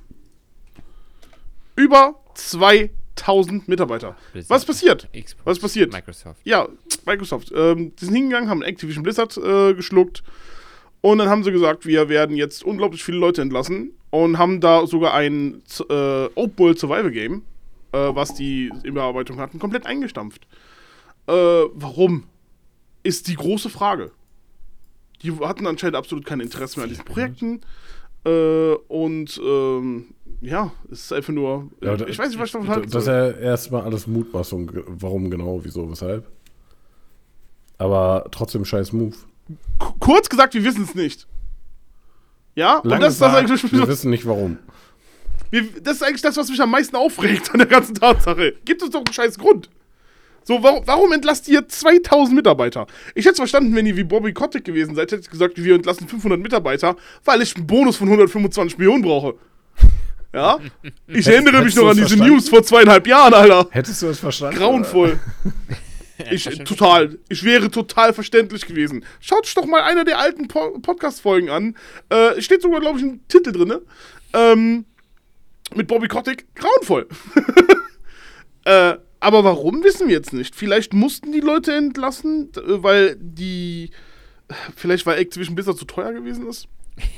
[SPEAKER 1] Über zweitausend Mitarbeiter.
[SPEAKER 3] Blizzard.
[SPEAKER 1] Was passiert?
[SPEAKER 3] Xbox,
[SPEAKER 1] Was passiert?
[SPEAKER 3] Microsoft.
[SPEAKER 1] Ja, Microsoft. Ähm, die sind hingegangen, haben Activision Blizzard äh, geschluckt. Und dann haben sie gesagt, wir werden jetzt unglaublich viele Leute entlassen. Und haben da sogar ein äh, Open World Survival Game, äh, was die in Bearbeitung hatten, komplett eingestampft. Äh, warum? Ist die große Frage. Die hatten anscheinend absolut kein Interesse mehr an diesen Projekten. Äh, und ähm, ja, es ist einfach nur.
[SPEAKER 2] Ja,
[SPEAKER 1] ich weiß nicht, was ich davon halten
[SPEAKER 2] Das ist
[SPEAKER 1] soll.
[SPEAKER 2] ja erstmal alles Mutmaßung, ge- warum genau, wieso, weshalb. Aber trotzdem scheiß Move.
[SPEAKER 1] K- kurz gesagt, wir wissen es nicht. Ja, und
[SPEAKER 2] Lang
[SPEAKER 1] das ist, das,
[SPEAKER 2] gesagt,
[SPEAKER 1] eigentlich,
[SPEAKER 2] wir wissen nicht warum.
[SPEAKER 1] wir, das ist eigentlich das, was mich am meisten aufregt an der ganzen Tatsache. Gibt es doch einen scheiß Grund. So, warum, warum entlasst ihr zweitausend Mitarbeiter? Ich hätte es verstanden, wenn ihr wie Bobby Kotick gewesen seid, hätte ich gesagt, wir entlassen fünfhundert Mitarbeiter, weil ich einen Bonus von hundertfünfundzwanzig Millionen brauche. Ja? Ich erinnere mich
[SPEAKER 2] hättest
[SPEAKER 1] noch
[SPEAKER 2] du
[SPEAKER 1] an
[SPEAKER 2] es
[SPEAKER 1] diese
[SPEAKER 2] verstanden?
[SPEAKER 1] News vor zweieinhalb Jahren, Alter.
[SPEAKER 2] Hättest du es verstanden?
[SPEAKER 1] Grauenvoll. Ich, total. Ich wäre total verständlich gewesen. Schaut euch doch mal einer der alten po- Podcast-Folgen an. Äh, steht sogar, glaube ich, ein Titel drin. Ähm, mit Bobby Kotick. Grauenvoll. äh, aber warum, wissen wir jetzt nicht. Vielleicht mussten die Leute entlassen, weil die... Vielleicht weil Activision Blizzard zu teuer gewesen ist.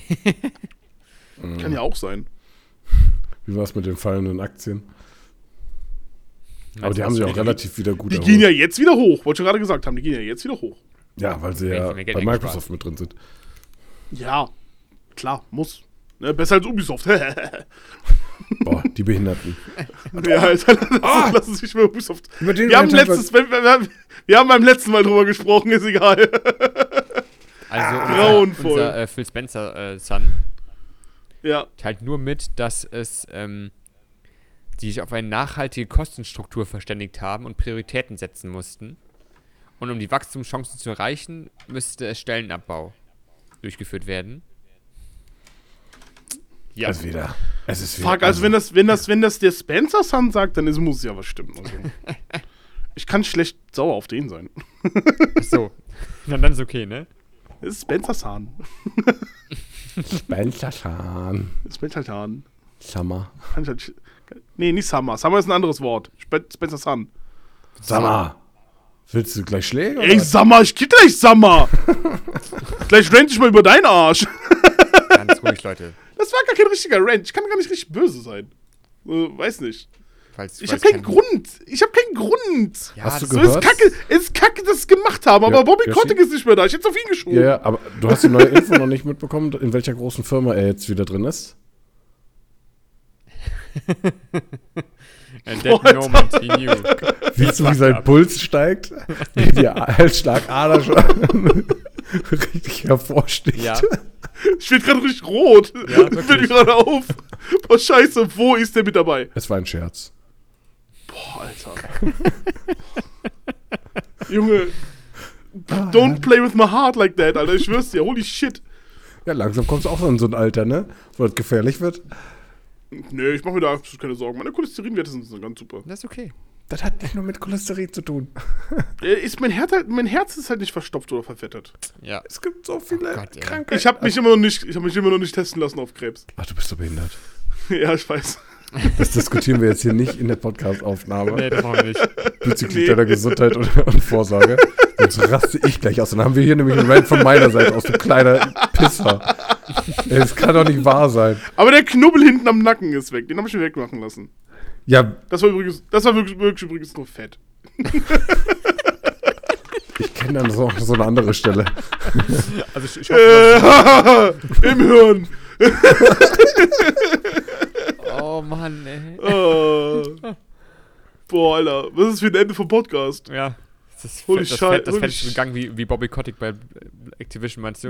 [SPEAKER 1] Kann ja auch sein.
[SPEAKER 2] Wie war es mit den fallenden Aktien? Aber die haben sich auch relativ wieder gut
[SPEAKER 1] Die
[SPEAKER 2] erholt.
[SPEAKER 1] gehen ja jetzt wieder hoch. Wollte ich gerade gesagt haben, die gehen ja jetzt wieder hoch.
[SPEAKER 2] Ja, weil sie
[SPEAKER 3] Wenn
[SPEAKER 2] ja
[SPEAKER 3] ich mir Geld
[SPEAKER 2] bei
[SPEAKER 3] eingespart.
[SPEAKER 2] Microsoft mit drin sind.
[SPEAKER 1] Ja, klar, muss. Ne, besser als Ubisoft.
[SPEAKER 2] Boah, die Behinderten.
[SPEAKER 1] Ja, Alter, lass, lass uns nicht mehr Ubisoft.
[SPEAKER 2] Über den
[SPEAKER 1] Wir haben,
[SPEAKER 2] Rant
[SPEAKER 1] letztes, wir, wir, wir, wir haben beim letzten Mal drüber gesprochen, ist egal.
[SPEAKER 3] Also unser,
[SPEAKER 1] grauenvoll.
[SPEAKER 3] unser äh, Phil Spencer äh, Son
[SPEAKER 1] Ja,
[SPEAKER 3] teilt nur mit, dass es ähm, die sich auf eine nachhaltige Kostenstruktur verständigt haben und Prioritäten setzen mussten. Und um die Wachstumschancen zu erreichen, müsste es Stellenabbau durchgeführt werden. Ja,
[SPEAKER 2] Also wieder. Es ist wieder.
[SPEAKER 1] fuck, also wenn das, wenn das, wenn das der Spencer Son sagt, dann ist, muss es ja was stimmen. Also. Ich kann schlecht sauer auf den sein.
[SPEAKER 3] ach so. Na, dann ist okay, ne?
[SPEAKER 1] Das ist Spencer Son.
[SPEAKER 2] Spencer Schan.
[SPEAKER 1] Spencer Son.
[SPEAKER 2] Summer.
[SPEAKER 1] Kann ich halt, nee, nicht Summer. Summer ist ein anderes Wort. Spe Spencer Son.
[SPEAKER 2] Summer. Willst du gleich Schläge?
[SPEAKER 1] Ey,
[SPEAKER 2] oder?
[SPEAKER 1] Summer, ich krieg gleich Summer. Gleich rant ich mal über deinen Arsch.
[SPEAKER 3] Ganz ruhig, Leute.
[SPEAKER 1] Das war gar kein richtiger Rant. Ich kann gar nicht richtig böse sein. Äh, weiß nicht.
[SPEAKER 3] Falls,
[SPEAKER 1] Ich
[SPEAKER 3] falls
[SPEAKER 1] habe keinen
[SPEAKER 3] kein-
[SPEAKER 1] Grund. Ich habe keinen Grund.
[SPEAKER 3] Ja,
[SPEAKER 2] Hast du
[SPEAKER 3] das-
[SPEAKER 1] So
[SPEAKER 2] gehört?
[SPEAKER 1] ist kacke, ist kacke, dass sie es gemacht haben, aber
[SPEAKER 2] Ja,
[SPEAKER 1] Bobby
[SPEAKER 2] Yoshi?
[SPEAKER 1] Kotick ist nicht mehr da. Ich hätte es auf ihn geschoben.
[SPEAKER 2] Ja, ja, aber du hast die neue Info noch nicht mitbekommen, in welcher großen Firma er jetzt wieder drin ist?
[SPEAKER 3] A dead moment, he knew.
[SPEAKER 2] Siehst du, wie sein Puls steigt? Wie die Halsschlagader schon richtig hervorsticht.
[SPEAKER 3] Ja,
[SPEAKER 1] Ich werde gerade richtig rot.
[SPEAKER 3] Ja,
[SPEAKER 1] Das fällt mir
[SPEAKER 3] wirklich.
[SPEAKER 1] gerade auf. Boah, scheiße, wo ist der mit dabei?
[SPEAKER 2] Es war ein Scherz.
[SPEAKER 1] Boah, Alter. Junge, don't play with my heart like that, Alter. Ich schwör's dir, holy shit.
[SPEAKER 2] Ja, langsam kommst du auch in so ein Alter, ne? Wo es gefährlich wird.
[SPEAKER 1] Nee, ich mache mir da absolut keine Sorgen. Meine Cholesterinwerte sind so ganz super.
[SPEAKER 3] das ist okay.
[SPEAKER 2] Das hat nicht nur mit Cholesterin zu tun.
[SPEAKER 1] Äh, Ist mein, Herz halt, mein Herz ist halt nicht verstopft oder verfettet.
[SPEAKER 3] Ja.
[SPEAKER 2] Es gibt so viele
[SPEAKER 3] Gott, ey.
[SPEAKER 2] Krankheiten.
[SPEAKER 1] Ich habe mich immer noch nicht, ich habe mich immer noch nicht testen lassen auf Krebs.
[SPEAKER 2] Ach, du bist so behindert.
[SPEAKER 1] Ja, ich weiß.
[SPEAKER 2] Das diskutieren wir jetzt hier nicht in der Podcast-Aufnahme
[SPEAKER 3] Nee, das machen wir nicht.
[SPEAKER 2] bezüglich
[SPEAKER 1] Nee.
[SPEAKER 2] deiner Gesundheit und, und Vorsorge. Sonst raste ich gleich aus. Dann haben wir hier nämlich einen Rant von meiner Seite aus, du kleiner Pisser. Ey, das kann doch nicht wahr sein.
[SPEAKER 1] Aber der Knubbel hinten am Nacken ist weg. Den habe ich mir wegmachen lassen.
[SPEAKER 2] Ja,
[SPEAKER 1] Das war übrigens, das war wirklich, wirklich übrigens nur Fett.
[SPEAKER 2] ich kenne dann so, so eine andere Stelle.
[SPEAKER 3] Also ich, ich hoffe,
[SPEAKER 1] Äh, im Hirn.
[SPEAKER 3] dass, oh Mann, ey.
[SPEAKER 1] Äh. Boah, Alter. Was ist das für ein Ende vom Podcast?
[SPEAKER 3] Ja. Das ist
[SPEAKER 1] Holy
[SPEAKER 3] fett, das,
[SPEAKER 1] Schei-
[SPEAKER 3] fett, das
[SPEAKER 1] holy
[SPEAKER 3] fett ist ein Gang wie, wie Bobby Kotick bei äh, Activision, meinst du?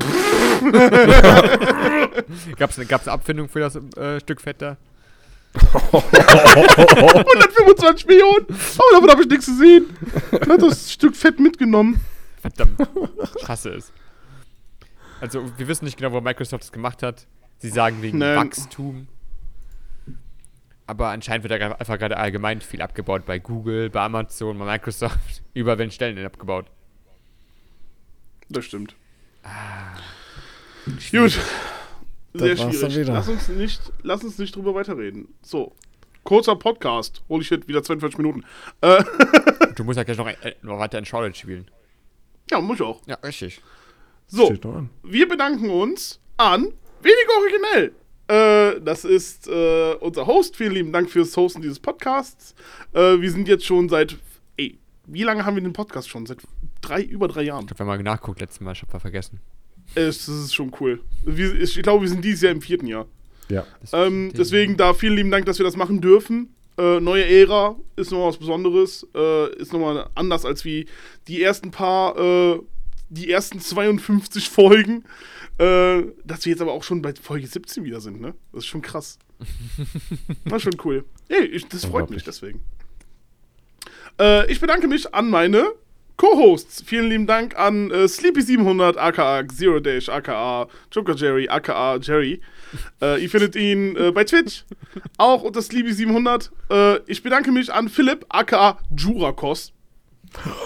[SPEAKER 3] gab's, eine, gab's eine Abfindung für das äh, Stück Fett da?
[SPEAKER 1] hundertfünfundzwanzig Millionen. Aber davon habe ich nichts gesehen. Er hat das Stück Fett mitgenommen.
[SPEAKER 3] Verdammt. Ich hasse es. Also, wir wissen nicht genau, wo Microsoft es gemacht hat. Sie sagen wegen
[SPEAKER 1] Nein.
[SPEAKER 3] Wachstum. Aber anscheinend wird da gra- einfach gerade allgemein viel abgebaut bei Google, bei Amazon, bei Microsoft. Überall werden Stellen abgebaut.
[SPEAKER 1] Das stimmt.
[SPEAKER 3] Schwierig.
[SPEAKER 1] Gut. Sehr
[SPEAKER 2] Das war's dann
[SPEAKER 1] schwierig.
[SPEAKER 2] wieder.
[SPEAKER 1] Lass uns, nicht, lass uns nicht drüber weiterreden. So. Kurzer Podcast. Holy shit, wieder zweiundvierzig Minuten. Äh,
[SPEAKER 3] Du musst ja gleich noch, ein, äh, noch weiter in Charlotte spielen.
[SPEAKER 1] ja, muss ich auch.
[SPEAKER 3] Ja, richtig.
[SPEAKER 1] So.
[SPEAKER 2] Steht noch an.
[SPEAKER 1] Wir bedanken uns an Wenig Originell. Äh, das ist äh, unser Host. Vielen lieben Dank fürs Hosten dieses Podcasts. Äh, wir sind jetzt schon seit, ey, wie lange haben wir den Podcast schon? Seit drei, über drei Jahren.
[SPEAKER 3] Ich hab mal nachgeguckt letztes Mal, ich hab mal vergessen.
[SPEAKER 1] Es, das ist schon cool. Wir, ich glaube, wir sind dieses Jahr im vierten Jahr.
[SPEAKER 2] Ja.
[SPEAKER 3] Das
[SPEAKER 1] Ähm, deswegen da vielen lieben Dank, dass wir das machen dürfen. Äh, neue Ära ist nochmal was Besonderes. Äh, ist nochmal anders als wie die ersten paar, äh, die ersten zweiundfünfzig Folgen. Äh, dass wir jetzt aber auch schon bei Folge siebzehn wieder sind, ne? Das ist schon krass. Das ist schon cool. Hey, ich, das freut mich
[SPEAKER 2] Unglaublich.
[SPEAKER 1] deswegen. Äh, ich bedanke mich an meine Co-Hosts. Vielen lieben Dank an äh, Sleepy siebenhundert, aka Zero Dash, aka Joker Jerry, aka Jerry. Äh, ihr findet ihn äh, bei Twitch, auch unter Sleepy siebenhundert. Äh, ich bedanke mich an Philipp, aka Jurakos.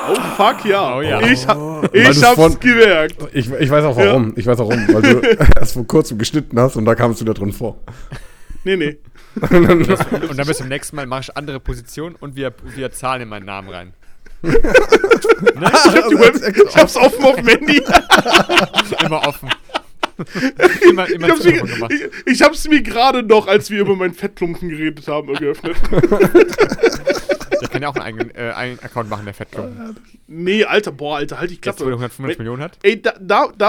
[SPEAKER 1] Oh, fuck ja.
[SPEAKER 3] Oh ja.
[SPEAKER 1] Ich, ha
[SPEAKER 2] Weil
[SPEAKER 1] ich
[SPEAKER 2] du's
[SPEAKER 1] hab's
[SPEAKER 2] von-
[SPEAKER 1] gemerkt.
[SPEAKER 2] Ich, ich weiß auch warum. Ich weiß auch warum. Weil du erst vor kurzem geschnitten hast und da kam es wieder drin vor.
[SPEAKER 1] Nee, nee.
[SPEAKER 3] Und dann bis zum nächsten Mal mache ich andere Positionen und wir, wir Zahlen in meinen Namen rein.
[SPEAKER 1] Ich, hab die Web ich hab's offen auf dem Handy.
[SPEAKER 3] Immer offen. immer immer
[SPEAKER 1] Ich hab's,
[SPEAKER 3] Telefon
[SPEAKER 1] mir,
[SPEAKER 3] gemacht.
[SPEAKER 1] ich, ich hab's mir gerade noch, als wir über meinen Fettklumpen geredet haben, geöffnet.
[SPEAKER 3] Der kann ja auch einen eigenen äh, einen Account machen, der Fettklumpen.
[SPEAKER 1] Nee, Alter, boah, Alter, halt die
[SPEAKER 3] Jetzt, wo
[SPEAKER 1] Klappe.
[SPEAKER 3] der hundertfünfzig Millionen hat.
[SPEAKER 1] Ey, da, da, da.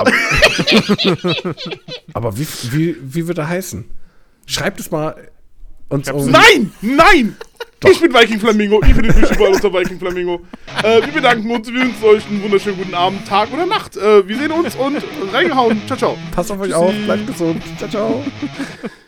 [SPEAKER 2] Aber wie, wie, wie wird er heißen? Schreibt es mal uns
[SPEAKER 3] Schreib's
[SPEAKER 2] um.
[SPEAKER 1] Nein! Nein! Ich bin Viking Flamingo, ihr findet mich überall unter Viking Flamingo. Äh, wir bedanken uns, wir wünschen euch einen wunderschönen guten Abend, Tag oder Nacht. Äh, wir sehen uns und reingehauen. Ciao, ciao.
[SPEAKER 2] Passt auf euch
[SPEAKER 1] Tschüssi.
[SPEAKER 2] auf, bleibt gesund. Ciao, ciao.